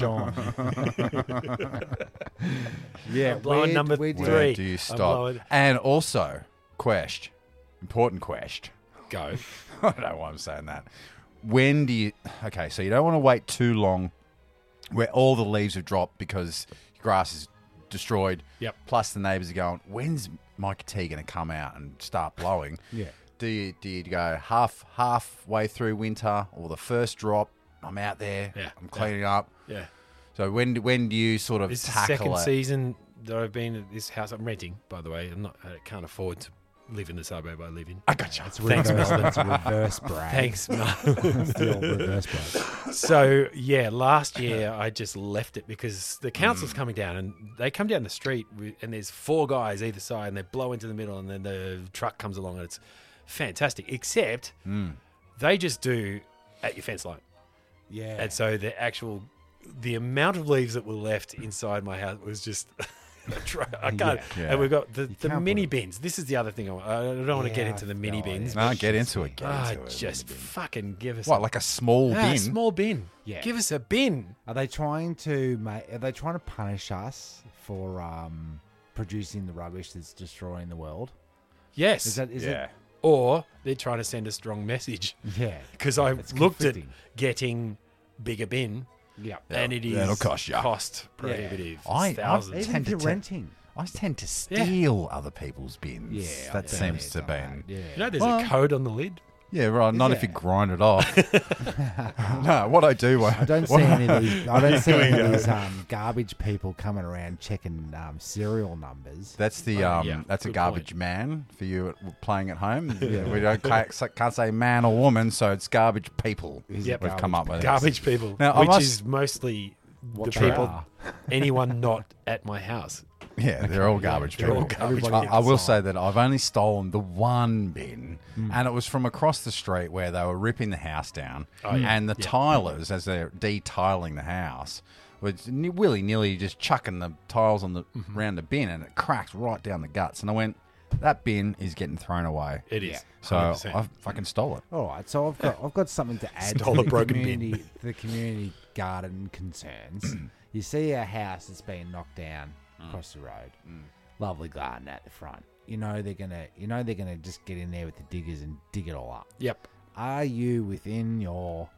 Yeah. I'm blowing number where do you- Where three. do you I'm stop? blowing- And also, important question. Go. I don't know why I'm saying that. When do you... Okay, so you don't want to wait too long where all the leaves have dropped because your grass is destroyed. Yep. Plus the neighbours are going, when's Mike T going to come out and start blowing? Yeah. Do you go halfway through winter or the first drop? I'm out there. Yeah. I'm cleaning up. Yeah. So when do you sort of This is the tackle second it? season that I've been at this house. I'm renting, by the way. I can't afford to live in the suburb I live in. I gotcha. It's Thanks, reverse, Melbourne. it's reverse brag. Thanks, Mel. It's the old reverse brag. So, yeah, last year I just left it because the council's coming down, and they come down the street, and there's 4 guys either side, and they blow into the middle, and then the truck comes along, and it's fantastic. Except they just do at your fence line. Yeah. And so the amount of leaves that were left inside my house was just I can't. Yeah. And we've got the can't mini put it- bins. This is the other thing. I don't want to get Yeah, into the I've mini no bins. idea. No, get into it. Get Ah, into it. just fucking give us What, like a small a bin? small bin. Yeah. Give us a bin. Are they trying to punish us for producing the rubbish that's destroying the world? Yes. Is it? Or they're trying to send a strong message. Yeah. Because I It's looked at conflicting. getting bigger bin, Yeah. and it is That'll cost ya. cost prohibitive. I- It's thousands. I- Even tend if you're to renting. I tend to steal other people's bins. Yeah. that seems to be. Yeah. You know, there's Well- a code on the lid. Yeah, right. Not if you there? grind it off. No, what I do. I don't see any of these. I don't see any of these garbage people coming around checking serial numbers. That's the yeah, that's a good garbage point. man for you playing at home. We can't say man or woman, so it's garbage people. Yep. We've come up with Garbage people, Now, I which must- is mostly What the they people, are. anyone not at my house. Yeah, they're all garbage they're people. all garbage I will say that I've only stolen the one bin, and it was from across the street where they were ripping the house down, and the tilers, as they're de-tiling the house, were willy-nilly just chucking the tiles on the around the bin, and it cracked right down the guts. And I went, that bin is getting thrown away. It is. So 100%. I fucking stole it. All right, so I've got something to add Stole to a broken the community garden concerns. You see a house that's been knocked down across the road. Lovely garden at the front. You know they're gonna just get in there with the diggers and dig it all up. Yep. Are you within your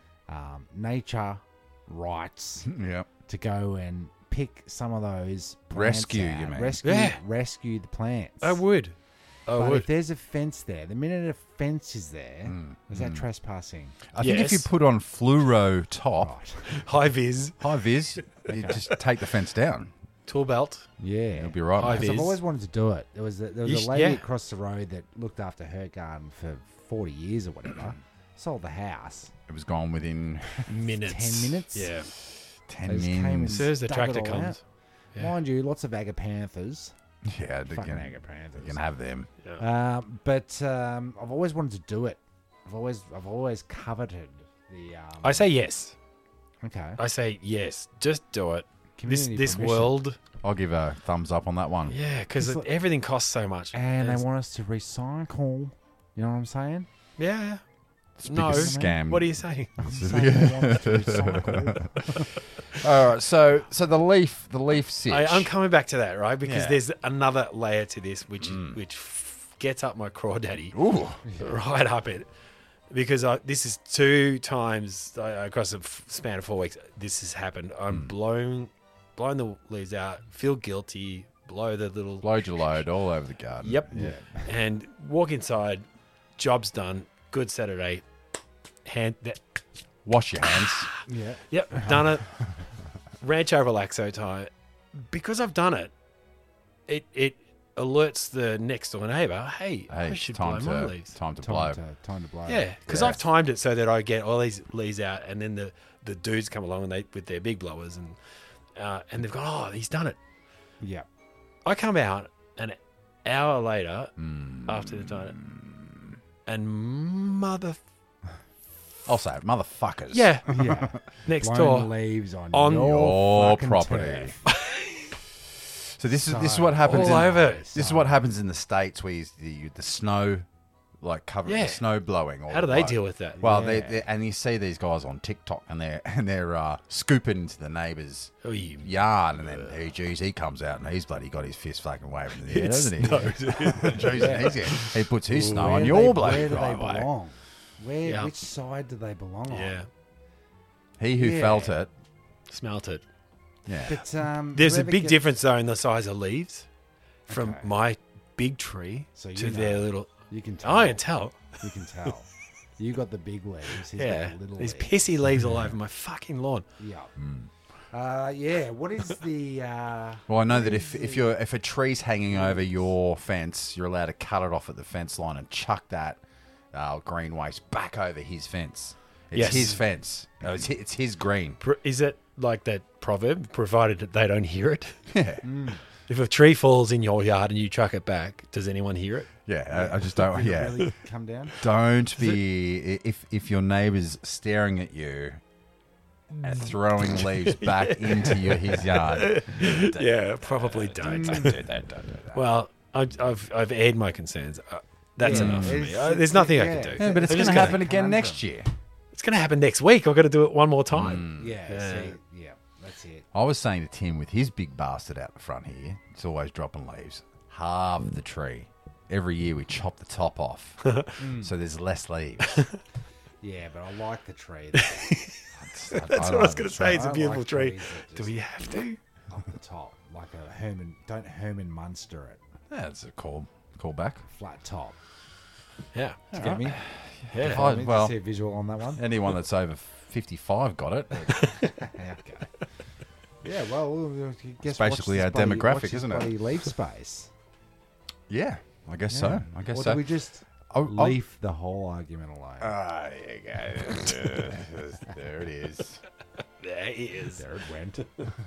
nature rights Yeah. to go and pick some of those plants Rescue, out? you mean? Rescue the plants. I would. I But would. if there's a fence there, the minute a fence is there, is that trespassing? I think if you Yes. put on fluoro top, Right. High vis, high vis, you just take the fence down. tool belt. Yeah. It'll be right. High mate. vis. I've always wanted to do it. There was a You lady yeah. across the road that looked after her garden for 40 years or whatever. Sold the house. It was gone within Minutes. 10 minutes? Yeah. 10 They just came and mins. As soon as the dug tractor it all comes. out. Yeah. Mind you, lots of agapanthers. Yeah, they Fucking can, agapanthers. you can have them. But I've always wanted to do it. I've always coveted the. I say yes. Okay. I say yes. Just do it. Community This permission. world. I'll give a thumbs up on that one. Yeah, because It's like- everything costs so much. And It's- they want us to recycle. You know what I'm saying? Yeah. It's No. biggest scam. What are you saying? I'm saying they want us to recycle. All right, so the leaf sitch. I'm coming back to that, right? Because Yeah. there's another layer to this, which gets up my crawdaddy, Ooh, right up it. Because this is 2 times across a span of 4 weeks. This has happened. I'm blowing the leaves out. Feel guilty. Blow the little. load your load all over the garden. Yep. And walk inside. Job's done. Good Saturday. Wash your hands. Yeah. Yep, done it. Rancho Relaxo time. Because I've done it, it alerts the next door neighbour, hey, I Hey, should blow my leaves. time to blow. Time to blow. Yeah, because I've timed it so that I get all these leaves out, and then the dudes come along and they with their big blowers, and they've gone, oh, he's done it. Yeah. I come out an hour later after they've done it, and I'll say it, motherfuckers. yeah, Yeah. next Blown door. the leaves on your your fucking property. turf. So this is what happens. All in, over. This is what happens in the States where the snow, like cover Yeah. the snow blowing. Or How do they deal with that? Well, Yeah. they and you see these guys on TikTok and they're scooping into the neighbour's Oh, you yard, and then hey, geez, he comes out and he's bloody got his fist fucking waving in the air, It doesn't he? Jeez, he puts his snow Where on do your they- bloody Where do they driveway. belong? Yeah. Which side do they belong on? Yeah, He who Yeah. felt it, smelt it. yeah. But There's a whoever big gets- difference though in the size of leaves from Okay. my big tree So you to know. their little. You can tell. I can tell. You can tell. You got the big leaves. He's Yeah, got the little these leaves. pissy leaves all over my fucking lawn. Yeah. Yeah. What is the? Well, I know that if a tree's hanging over your fence, you're allowed to cut it off at the fence line and chuck that green waste back over his fence. It's Yes. his fence. No, it's his green. Is it like that proverb? Provided that they don't hear it. Yeah, If a tree falls in your yard and you chuck it back, does anyone hear it? yeah. I just don't. Did it Yeah, really come down? don't be if your neighbour's staring at you throwing leaves back into his yard. Yeah, probably don't. Don't do that. Don't do that. Well, I've aired my concerns. That's Yeah, enough for me. it's- There's nothing I yeah. can do. Yeah, but it's I'm going to just happen again next year. It's going to happen next week. I've got to do it one more time. Yeah, Yeah. see, yeah, that's it. I was saying to Tim, with his big bastard out the front here, it's always dropping leaves. Halve the tree. Every year we chop the top off, so there's less leaves. Yeah, but I like the tree. That's what I was going to say. It's a I beautiful like tree. trees that Do we have to? off the top, like a Herman. Don't Herman Munster it. That's a call back. Flat top. Yeah. Do you get me? Yeah. Oh, Did you well, see a visual on that one? anyone that's over 55 got it. Okay. Yeah, well, guess basically our demographic, isn't it? Leaf space. Yeah, I guess so. I guess or so. do we just Oh, leave the whole argument alone? there you go. There it is. There he is. There it went.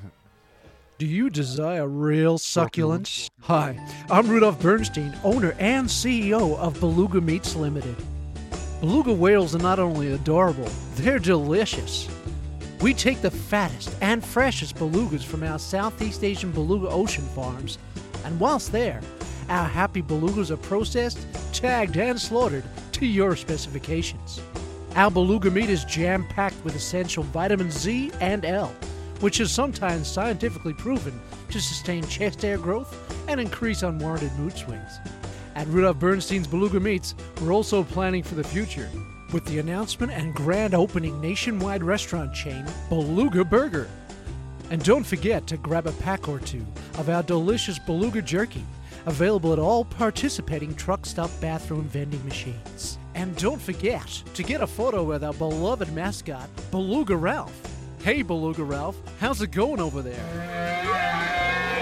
Do you desire real succulence? Hi, I'm Rudolph Bernstein, owner and CEO of Beluga Meats Limited. Beluga whales are not only adorable, they're delicious. We take the fattest and freshest belugas from our Southeast Asian beluga ocean farms, and whilst there, our happy belugas are processed, tagged, and slaughtered to your specifications. Our beluga meat is jam-packed with essential vitamin Z and L, which is sometimes scientifically proven to sustain chest hair growth and increase unwarranted mood swings. At Rudolph Bernstein's Beluga Meats, we're also planning for the future with the announcement and grand opening nationwide restaurant chain, Beluga Burger. And don't forget to grab a pack or two of our delicious beluga jerky, available at all participating truck stop bathroom vending machines. And don't forget to get a photo with our beloved mascot, Beluga Ralph. Hey, Beluga Ralph, how's it going over there?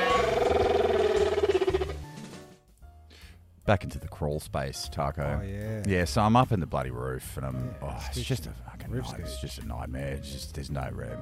Back into the crawl space, Taco. Oh, yeah. Yeah, so I'm up in the bloody roof, and I'm. Yeah, it's just a fucking roof's nightmare. It's good. just a nightmare. It's just there's no room.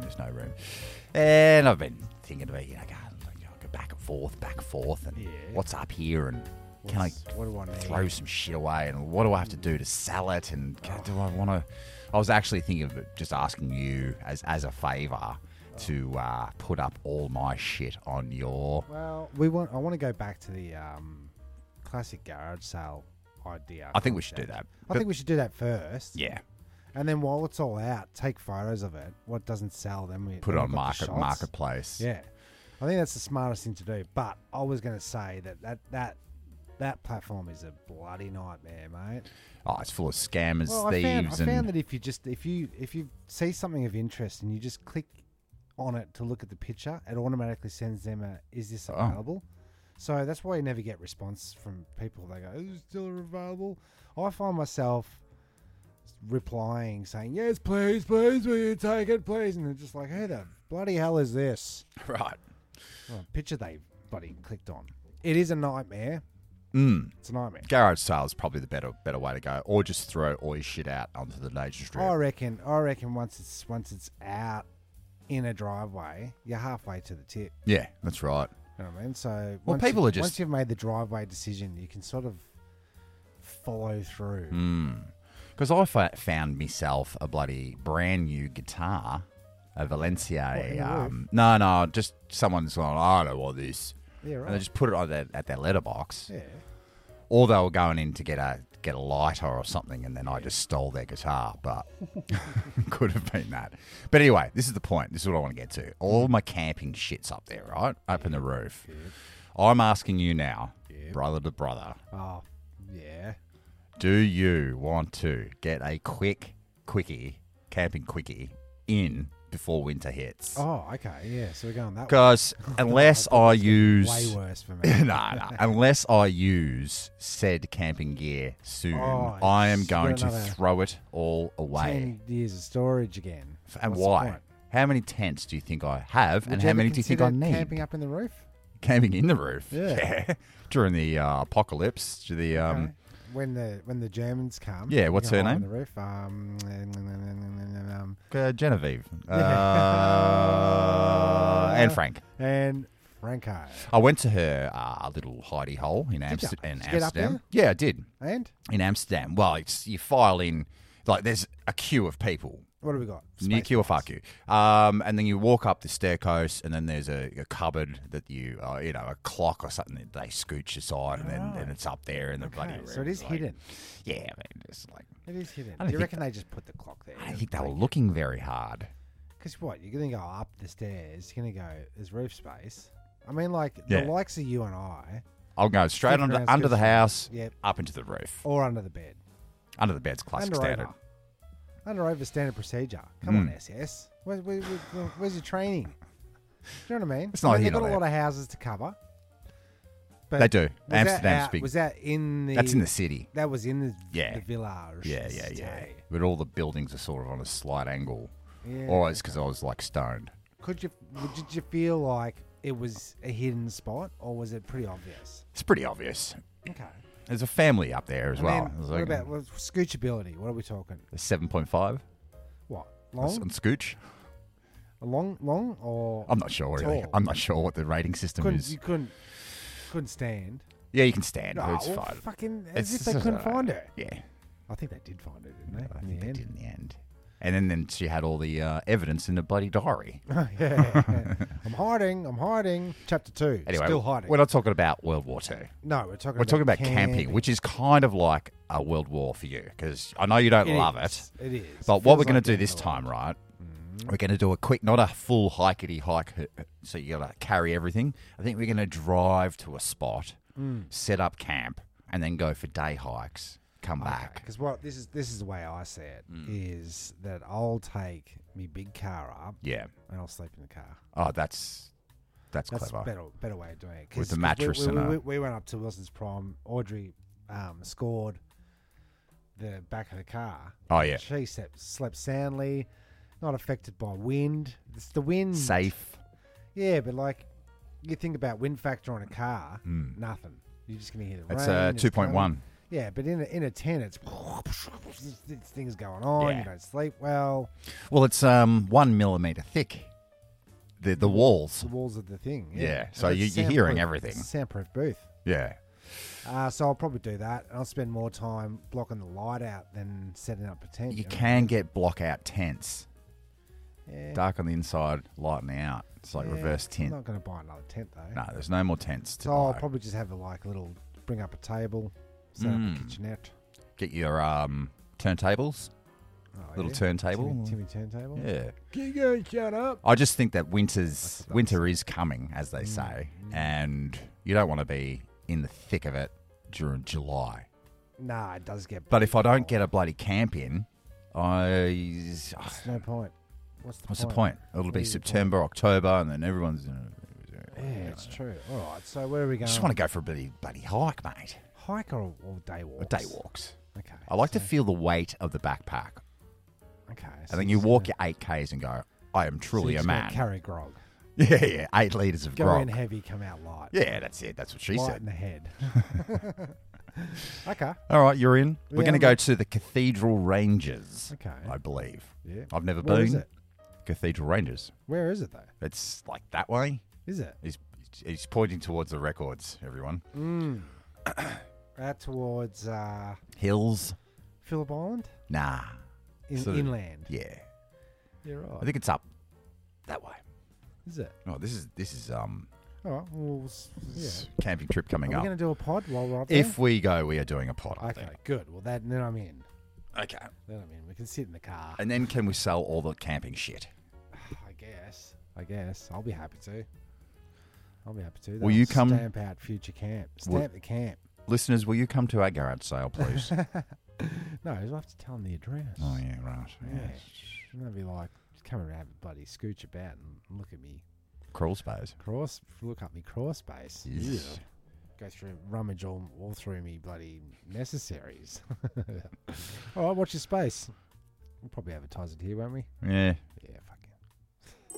And I've been thinking about go back and forth, and Yeah. what's up here, and can I What do I need? throw some shit away, and what do I have to do to sell it, and do I want to? I was actually thinking of just asking you as a favour to put up all my shit on your. Well, I want to go back to the classic garage sale idea. I think we should do concept. that. I think we should do that first. Yeah, And then while it's all out, take photos of it. What doesn't sell, then we put it then on we've got the shots. marketplace. Yeah, I think that's the smartest thing to do. But I was going to say that platform is a bloody nightmare, mate. Oh, it's full of scammers, Well, thieves, I found that if you see something of interest and you just click on it to look at the picture, it automatically sends them is this available? So that's why you never get response from people. They go, is it still available? I find myself replying saying, yes, please, will you take it, please? And they're just like, who the bloody hell is this? right. Well, picture they bloody clicked on. It is a nightmare. It's a nightmare. Garage sale is probably the better way to go, or just throw all your shit out onto the nature strip. I reckon once it's out in a driveway, you're halfway to the tip. Yeah, that's right. You know what I mean? So Well, once people are just- once you've made the driveway decision, you can sort of follow through. Because I found myself a bloody brand new guitar, a Valencia. What, in the roof? No, just someone's going, I don't want this. Yeah, right. And they just put it on at their letterbox. Yeah. Or they were going in to get a lighter or something, and then I just stole their guitar, but could have been that. But anyway, this is the point. This is what I want to get to. All my camping shit's up there, right? Up in the roof. I'm asking you now, brother to brother, Oh, yeah. do you want to get a camping quickie in before winter hits? Oh, okay. Yeah. So we're going that way. Because unless I use... Way worse for me. no. Unless I use said camping gear soon, Oh, I am you've going got to another throw it all away. 10 years of storage again. And What's the why? point? How many tents do you think I have, Would and you how ever many do you think I consider need? Camping up in the roof? Camping in the roof. Yeah. During the apocalypse, to the Okay. When the Germans come. Yeah, you what's can her hide name? On the roof. Genevieve Yeah. and Frank. And Franco. I went to her little hidey hole in Did ya? Amsterdam. Did you get up there? Yeah, I did. And? In Amsterdam. Well, you file in, like, there's a queue of people What do we got? Nuclear, Space-wise. fuck you. And then you walk up the staircase, and then there's a cupboard that you, a clock or something that they scooch aside, and then it's up there in the bloody room. So it is Like, hidden. Yeah, man, it's like It is hidden. don't Do you think reckon they just put the clock there? I don't think they were looking very hard. Because what? You're going to go up the stairs. You're going to go, there's roof space. I mean, like, Yeah. the likes of you and I, I'll go straight Flipping around under the scooch- house, Yep. up into the roof. or under the bed. Under the bed's classic Under standard. over. Under over standard procedure. Come on, Mm. SS. Where's your training? Do you know what I mean? It's not I mean, here, they've got not a there. lot of houses to cover. But They do. was that Amsterdam's out- big. Was that in the... That's in the city. That was in the Yeah. village. Yeah. But all the buildings are sort of on a slight angle. Yeah. Or it's because I was like stoned. Did you feel like it was a hidden spot, or was it pretty obvious? It's pretty obvious. Okay. There's a family up there as And well. then It's what like about scoochability? What are we talking? a 7.5 What? on Long? Scooch. Long or I'm not sure really. Tall. I'm not sure what the rating system is. you couldn't stand. Yeah, you can stand. No, it's well, fine. fucking as if It's they just, couldn't find her. Yeah, I think they did find it, didn't they? I in think the they end. did in the end. And then she had all the evidence in the bloody diary. Yeah. I'm hiding. Chapter 2. Anyway, Still hiding. we're not talking about World War II. No, we're talking. We're talking about camping, which is kind of like a World War for you, because I know you don't love it. It is. But what Feels we're going like to do getting this a lot. time, right? We're going to do a quick, not a full hikety hike, so you got to carry everything. I think we're going to drive to a spot, set up camp, and then go for day hikes. Come back. Because what this is the way I see it is that I'll take me big car up Yeah. and I'll sleep in the car. Oh, that's That's clever. better way of doing it. With the mattress we went up to Wilson's Prom. Audrey scored the back of the car. Oh, yeah. She slept soundly, not affected by wind. It's the wind. Safe. Yeah, but like you think about wind factor on a car, nothing. You're just gonna hear the It's rain. 2.1. coming. Yeah, but in a tent, it's things going on. Yeah. You don't sleep well. Well, it's 1 millimeter thick. The walls. The walls of the thing. Yeah, And so it's you're hearing soundproof. everything. It's a soundproof booth. Yeah. So I'll probably do that, and I'll spend more time blocking the light out than setting up a tent. You know? can get block out tents. Yeah. Dark on the inside, lighting out. It's like Yeah, reverse I'm tint. not going to buy another tent though. No, there's no more tents to So I'll buy. probably just have bring up a table, set up a kitchenette. Get your turntables. Oh, Little yeah? turntable. Timmy turntable. Yeah. Can you shut up? I just think that winter That's is coming, as they say, and you don't want to be in the thick of it during July. Nah, it does get. But if I don't cold. get a bloody camp in, There's no point. what's the point? It'll be September, October, and then everyone's. Yeah, it's true. All right, so where are we I going? just want to go for a bloody hike, mate. hike or day walks? Or day walks. Okay. I like to feel the weight of the backpack, Okay. and then you walk your 8Ks and go, "I am truly a man." Carry grog. Yeah, 8 liters of Go grog. in heavy, come out light. Yeah, that's it. That's what she light said. in the head. Okay. All right, you're in. We're Yeah, going to I'm go to the Cathedral Ranges. Okay. I believe. Yeah. I've never Where been. is it? Cathedral Ranges. Where is it though? It's like that way. Is it? He's pointing towards the records, everyone. Out towards Hills? Phillip Island? Nah. Sort of- Inland. Yeah. You're right. I think it's up that way. Is it? Oh, this is All right. Well, yeah. camping trip coming Are we up. going to do a pod while we're up there? If we go, we are doing a pod. I Okay, think. good. Well, then I'm in. Okay. Then I'm in. We can sit in the car. And then can we sell all the camping shit? I guess. I'll be happy to. Will That'll you come- Stamp out future camp. Stamp the camp. Listeners, will you come to our garage sale, please? No, I'll have to tell them the address. Oh, yeah, right. Yeah. Yeah. And they'll be like, come around and bloody scooch about and look at me. Crawl space. Look up me crawl space. Yes. Go through, rummage all through me bloody necessaries. All right, watch your space. We'll probably advertise it here, won't we? Yeah. Yeah, fuck it.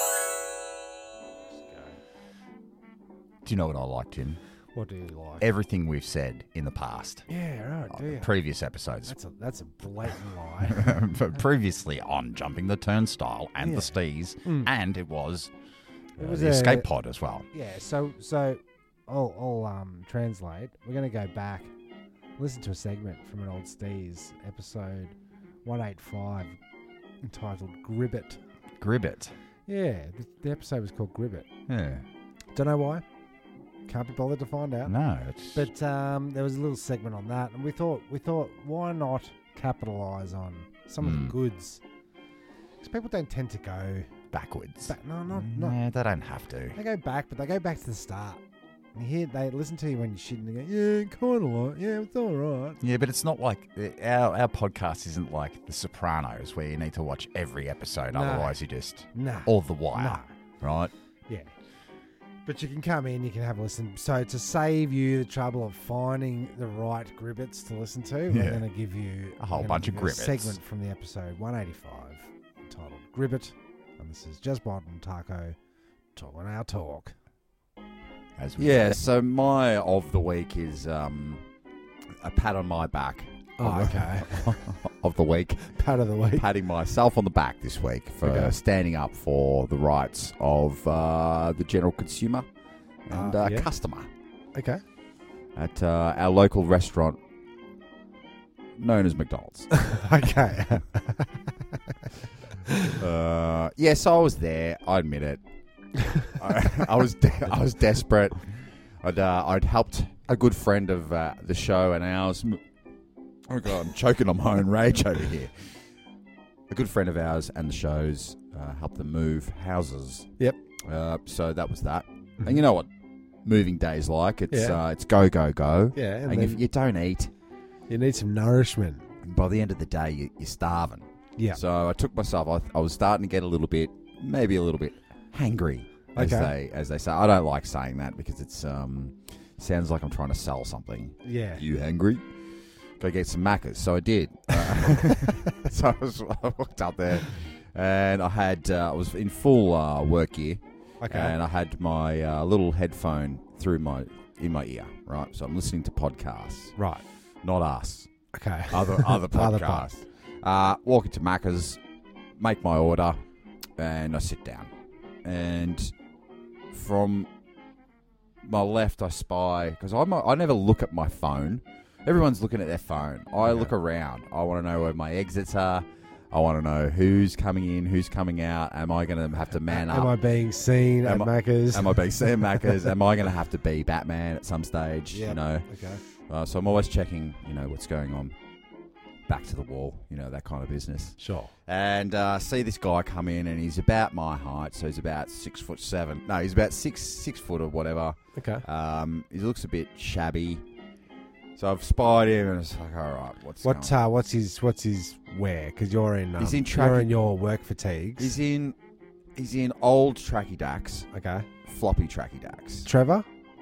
Do you know what I like, Jim? What do you like? Everything we've said in the past, Yeah, right, do you? previous episodes, That's a blatant lie. previously on Jumping the Turnstile and Yeah. the Stees, and it was, It was the a- Escape Pod as well. Yeah, so I'll translate. We're gonna go back, listen to a segment from an old Steez episode 185. entitled Gribbet. Gribbet. Yeah, the episode was called Gribbet. Yeah. Don't know why. Can't be bothered to find out. No, it's... But there was a little segment on that, and we thought, why not capitalise on some of the goods? Because people don't tend to go backwards. No, not. Yeah, they don't have to. They go back, but they go back to the start. And they listen to you when you're shitting. They go, yeah, kind of like, yeah, it's all right. Yeah, but it's not like our podcast isn't like The Sopranos, where you need to watch every episode, No. otherwise you just Nah. or The Wire, right? Yeah. But you can come in, you can have a listen. So to save you the trouble of finding the right Gribbets to listen to, Yeah. we're going to give you A whole bunch of give you Gribbets. A segment from the episode 185 entitled Gribbet. And this is Jezbot and Taco talking our talk. Yeah, so my of the week is a pat on my back. Oh, okay. Of the week. Pat of the week. Patting myself on the back this week for standing up for the rights of the general consumer and yeah. customer Okay. at our local restaurant known as McDonald's. Okay. Yeah, so I was there. I admit it. I was desperate. I'd helped a good friend of the show and ours. Oh God, I'm choking on my own rage over here. A good friend of ours and the show's helped them move houses. Yep. So that was that. And you know what moving day's like? It's Yeah. it's go go go. Yeah, and And if then- you don't eat, You need some nourishment. by the end of the day, you're starving. Yeah. So I took myself. I was starting to get a little bit, maybe a little bit hangry, as Okay. they say. I don't like saying that because it's sounds like I'm trying to sell something. Yeah. You hungry? Go get some Maccas. So I did. So I walked up there, and I was in full work gear, Okay. and I had my little headphone in my ear. Right, so I'm listening to podcasts, Right. not us. Okay. Other Other podcasts. Walk into Macca's, make my order, and I sit down. And from my left, I spy, because I never look at my phone. Everyone's looking at their phone. I look around. I want to know where my exits are. I want to know who's coming in, who's coming out. Am I going to have to man up? Am I being seen at Macca's? Am I being seen at Macca's? Am I going to have to be Batman at some stage? Yeah. You know. Okay. So I'm always checking, what's going on. Back to the wall, that kind of business. Sure. And see this guy come in, and he's about my height, so he's about 6'7". No, he's about six foot or whatever. Okay. He looks a bit shabby. So I've spied him, and it's like, all right, what's What's his wear? Because you're in. He's in You're in your work fatigues. He's in old tracky dacks, Okay. floppy tracky dacks. Trevor.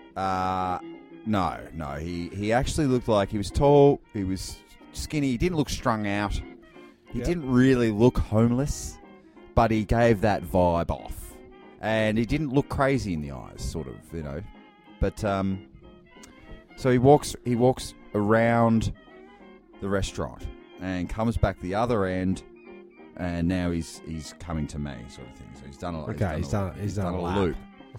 No. He actually looked like he was tall. He was skinny. He didn't look strung out. He Yeah. didn't really look homeless, but he gave that vibe off. And he didn't look crazy in the eyes, sort of, But so he walks around the restaurant and comes back the other end, and now he's coming to me, sort of thing. So he's done a lap. loop.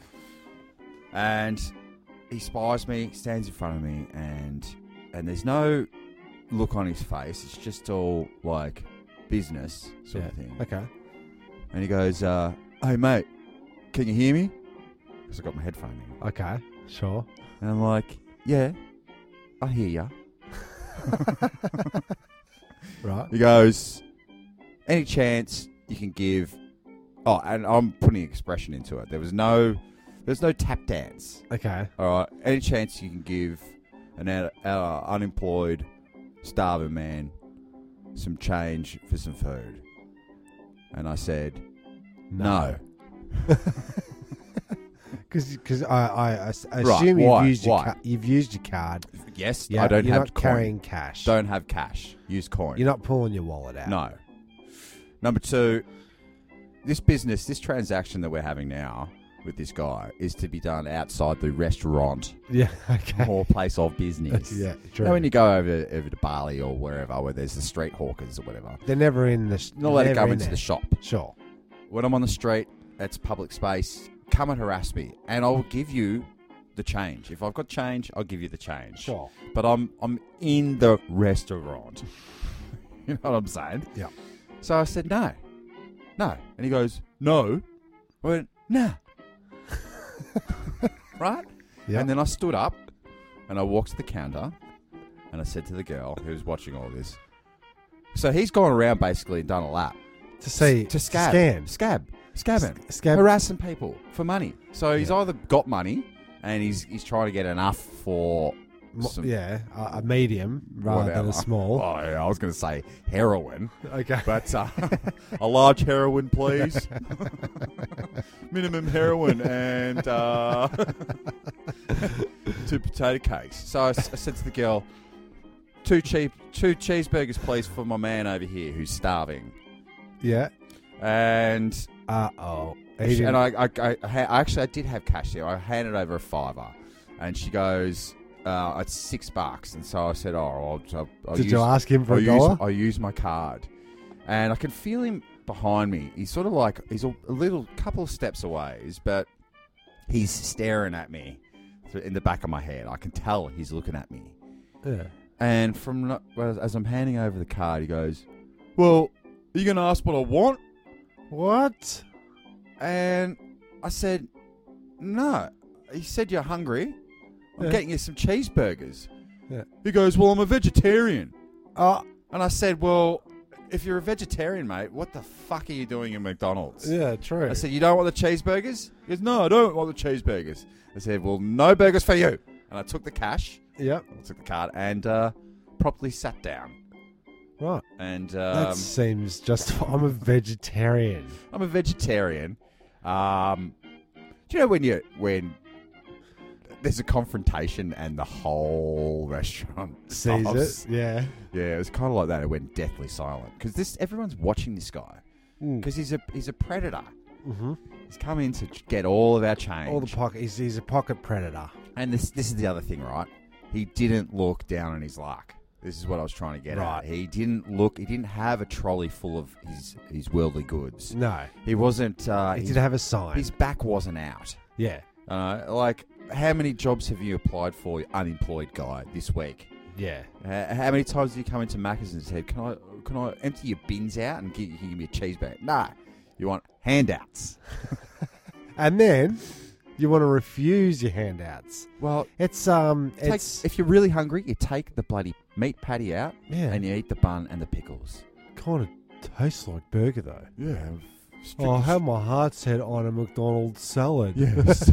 And he spies me, stands in front of me, and there's no look on his face. It's just all like business sort of thing. Okay. And he goes, "Hey mate, can you hear me?" Because I got my headphone in. Okay. Sure. And I'm like, "Yeah, I hear ya." Right. He goes, "Any chance you can give?" Oh, and I'm putting expression into it. There's no tap dance. Okay. All right. Any chance you can give an unemployed, starving man some change for some food? And I said, no. Because I assume Right, you've why? used your Why? you've used your card. Yes, Yeah, I don't you're have not coin. carrying cash. Don't have cash. Use coin. You're not pulling your wallet out. No. Number two, this transaction that we're having now with this guy is to be done outside the restaurant Yeah. Okay. or place of business. Yeah. You True. know, when you go over to Bali or wherever where there's the street hawkers or whatever, They're never in the. you're not allowed to never go in into there. the shop. Sure. When I'm on the street, it's public space. Come and harass me, and I'll give you the change. If I've got change, I'll give you the change. Sure. But I'm in the restaurant. You know what I'm saying? Yeah. So I said no. no. And he goes, no. I went, nah. Right? Yep. And then I stood up and I walked to the counter and I said to the girl who was watching all this, so he's gone around basically and done a lap. To see. To Scam. Scabbing. Scab. Harassing people for money. So he's either got money and he's trying to get enough for some, a medium rather than whatever. a small. Oh, yeah, I was going to say heroin. Okay. But a large heroin, please. Minimum heroin and 2 potato cakes. So I said to the girl, 2 cheeseburgers, please, for my man over here who's starving. Yeah. And Uh-oh. and I did have cash there. I handed over a $5, and she goes, "It's $6." And so I said, "Oh, I'll Did you ask him for $1? I'll use my card." And I can feel him behind me. He's sort of like he's a little couple of steps away, but he's staring at me in the back of my head. I can tell he's looking at me. Yeah. And as I'm handing over the card, he goes, "Well, are you going to ask what I want?" What? And I said, "No." He said, "You're hungry. I'm getting you some cheeseburgers." Yeah. He goes, "Well, I'm a vegetarian." Oh. And I said, "Well, if you're a vegetarian, mate, what the fuck are you doing in McDonald's?" Yeah, true. I said, "You don't want the cheeseburgers?" He goes, "No, I don't want the cheeseburgers." I said, "Well, no burgers for you." And I took the cash, Yep. I took the card, and properly sat down. Right. And That seems just... I'm a vegetarian. I'm a vegetarian. Do you know when there's a confrontation and the whole restaurant Sees stops? it? Yeah. Yeah, it was kind of like that. It went deathly silent because everyone's watching this guy because he's a predator. Mm-hmm. He's come in to get all of our change. All the pocket. He's a pocket predator. And this is the other thing, right? He didn't look down on his luck. This is what I was trying to get at. He didn't look. He didn't have a trolley full of his worldly goods. No. He wasn't. He didn't have a sign. His back wasn't out. Yeah. Like, how many jobs have you applied for, you unemployed guy, this week? Yeah. How many times have you come into Macca's and said, can I empty your bins out and give me a cheeseburger? Nah. You want handouts. And then you want to refuse your handouts. Well, It's if you're really hungry, you take the bloody meat patty out Yeah. and you eat the bun and the pickles. kind of tastes like burger though. Yeah. Oh, I have my heart set on a McDonald's salad. Yes.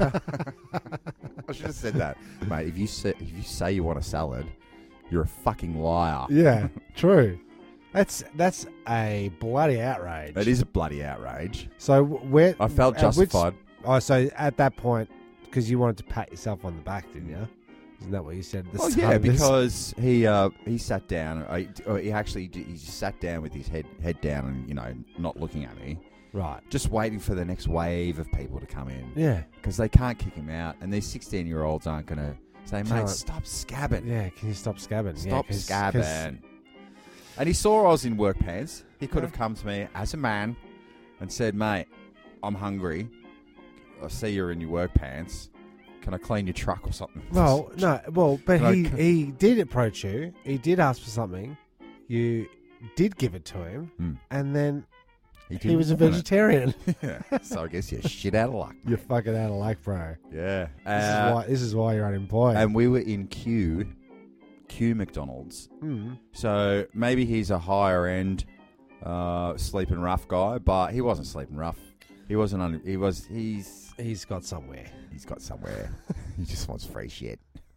I should have said that, mate. If you say you want a salad, you're a fucking liar. Yeah, true. That's a bloody outrage. It is a bloody outrage. So where I felt justified. So at that point, because you wanted to pat yourself on the back, didn't you? Isn't that what you said at the Well, start yeah, of this? because he sat down. He just sat down with his head down and not looking at me, right, just waiting for the next wave of people to come in. yeah, Because they can't kick him out, and these 16-year-olds aren't going to say, Tell "Mate, him- stop scabbing, yeah. Can you stop scabbing? stop yeah, 'cause- scabbing." And he saw I was in work pants. He could have come to me as a man and said, "Mate, I'm hungry. I see you're in your work pants. Can I clean your truck or something?" Well, no, but Like- he did approach you. He did ask for something. You did give it to him, Hmm. and then he didn't was a want it. vegetarian. Yeah. So I guess you're shit out of luck. You're fucking out of luck, bro. Yeah. This is why you're unemployed. And we were in Q McDonald's. Mm. So maybe he's a higher end sleeping rough guy, but he wasn't sleeping rough. He wasn't. He's got somewhere. He's got somewhere. He just wants free shit.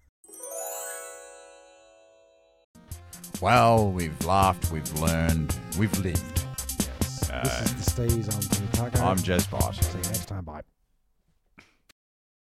Well, we've laughed, we've learned, we've lived. This is the Steez. I'm Taco. I'm Jez Bot. See you next time. Bye.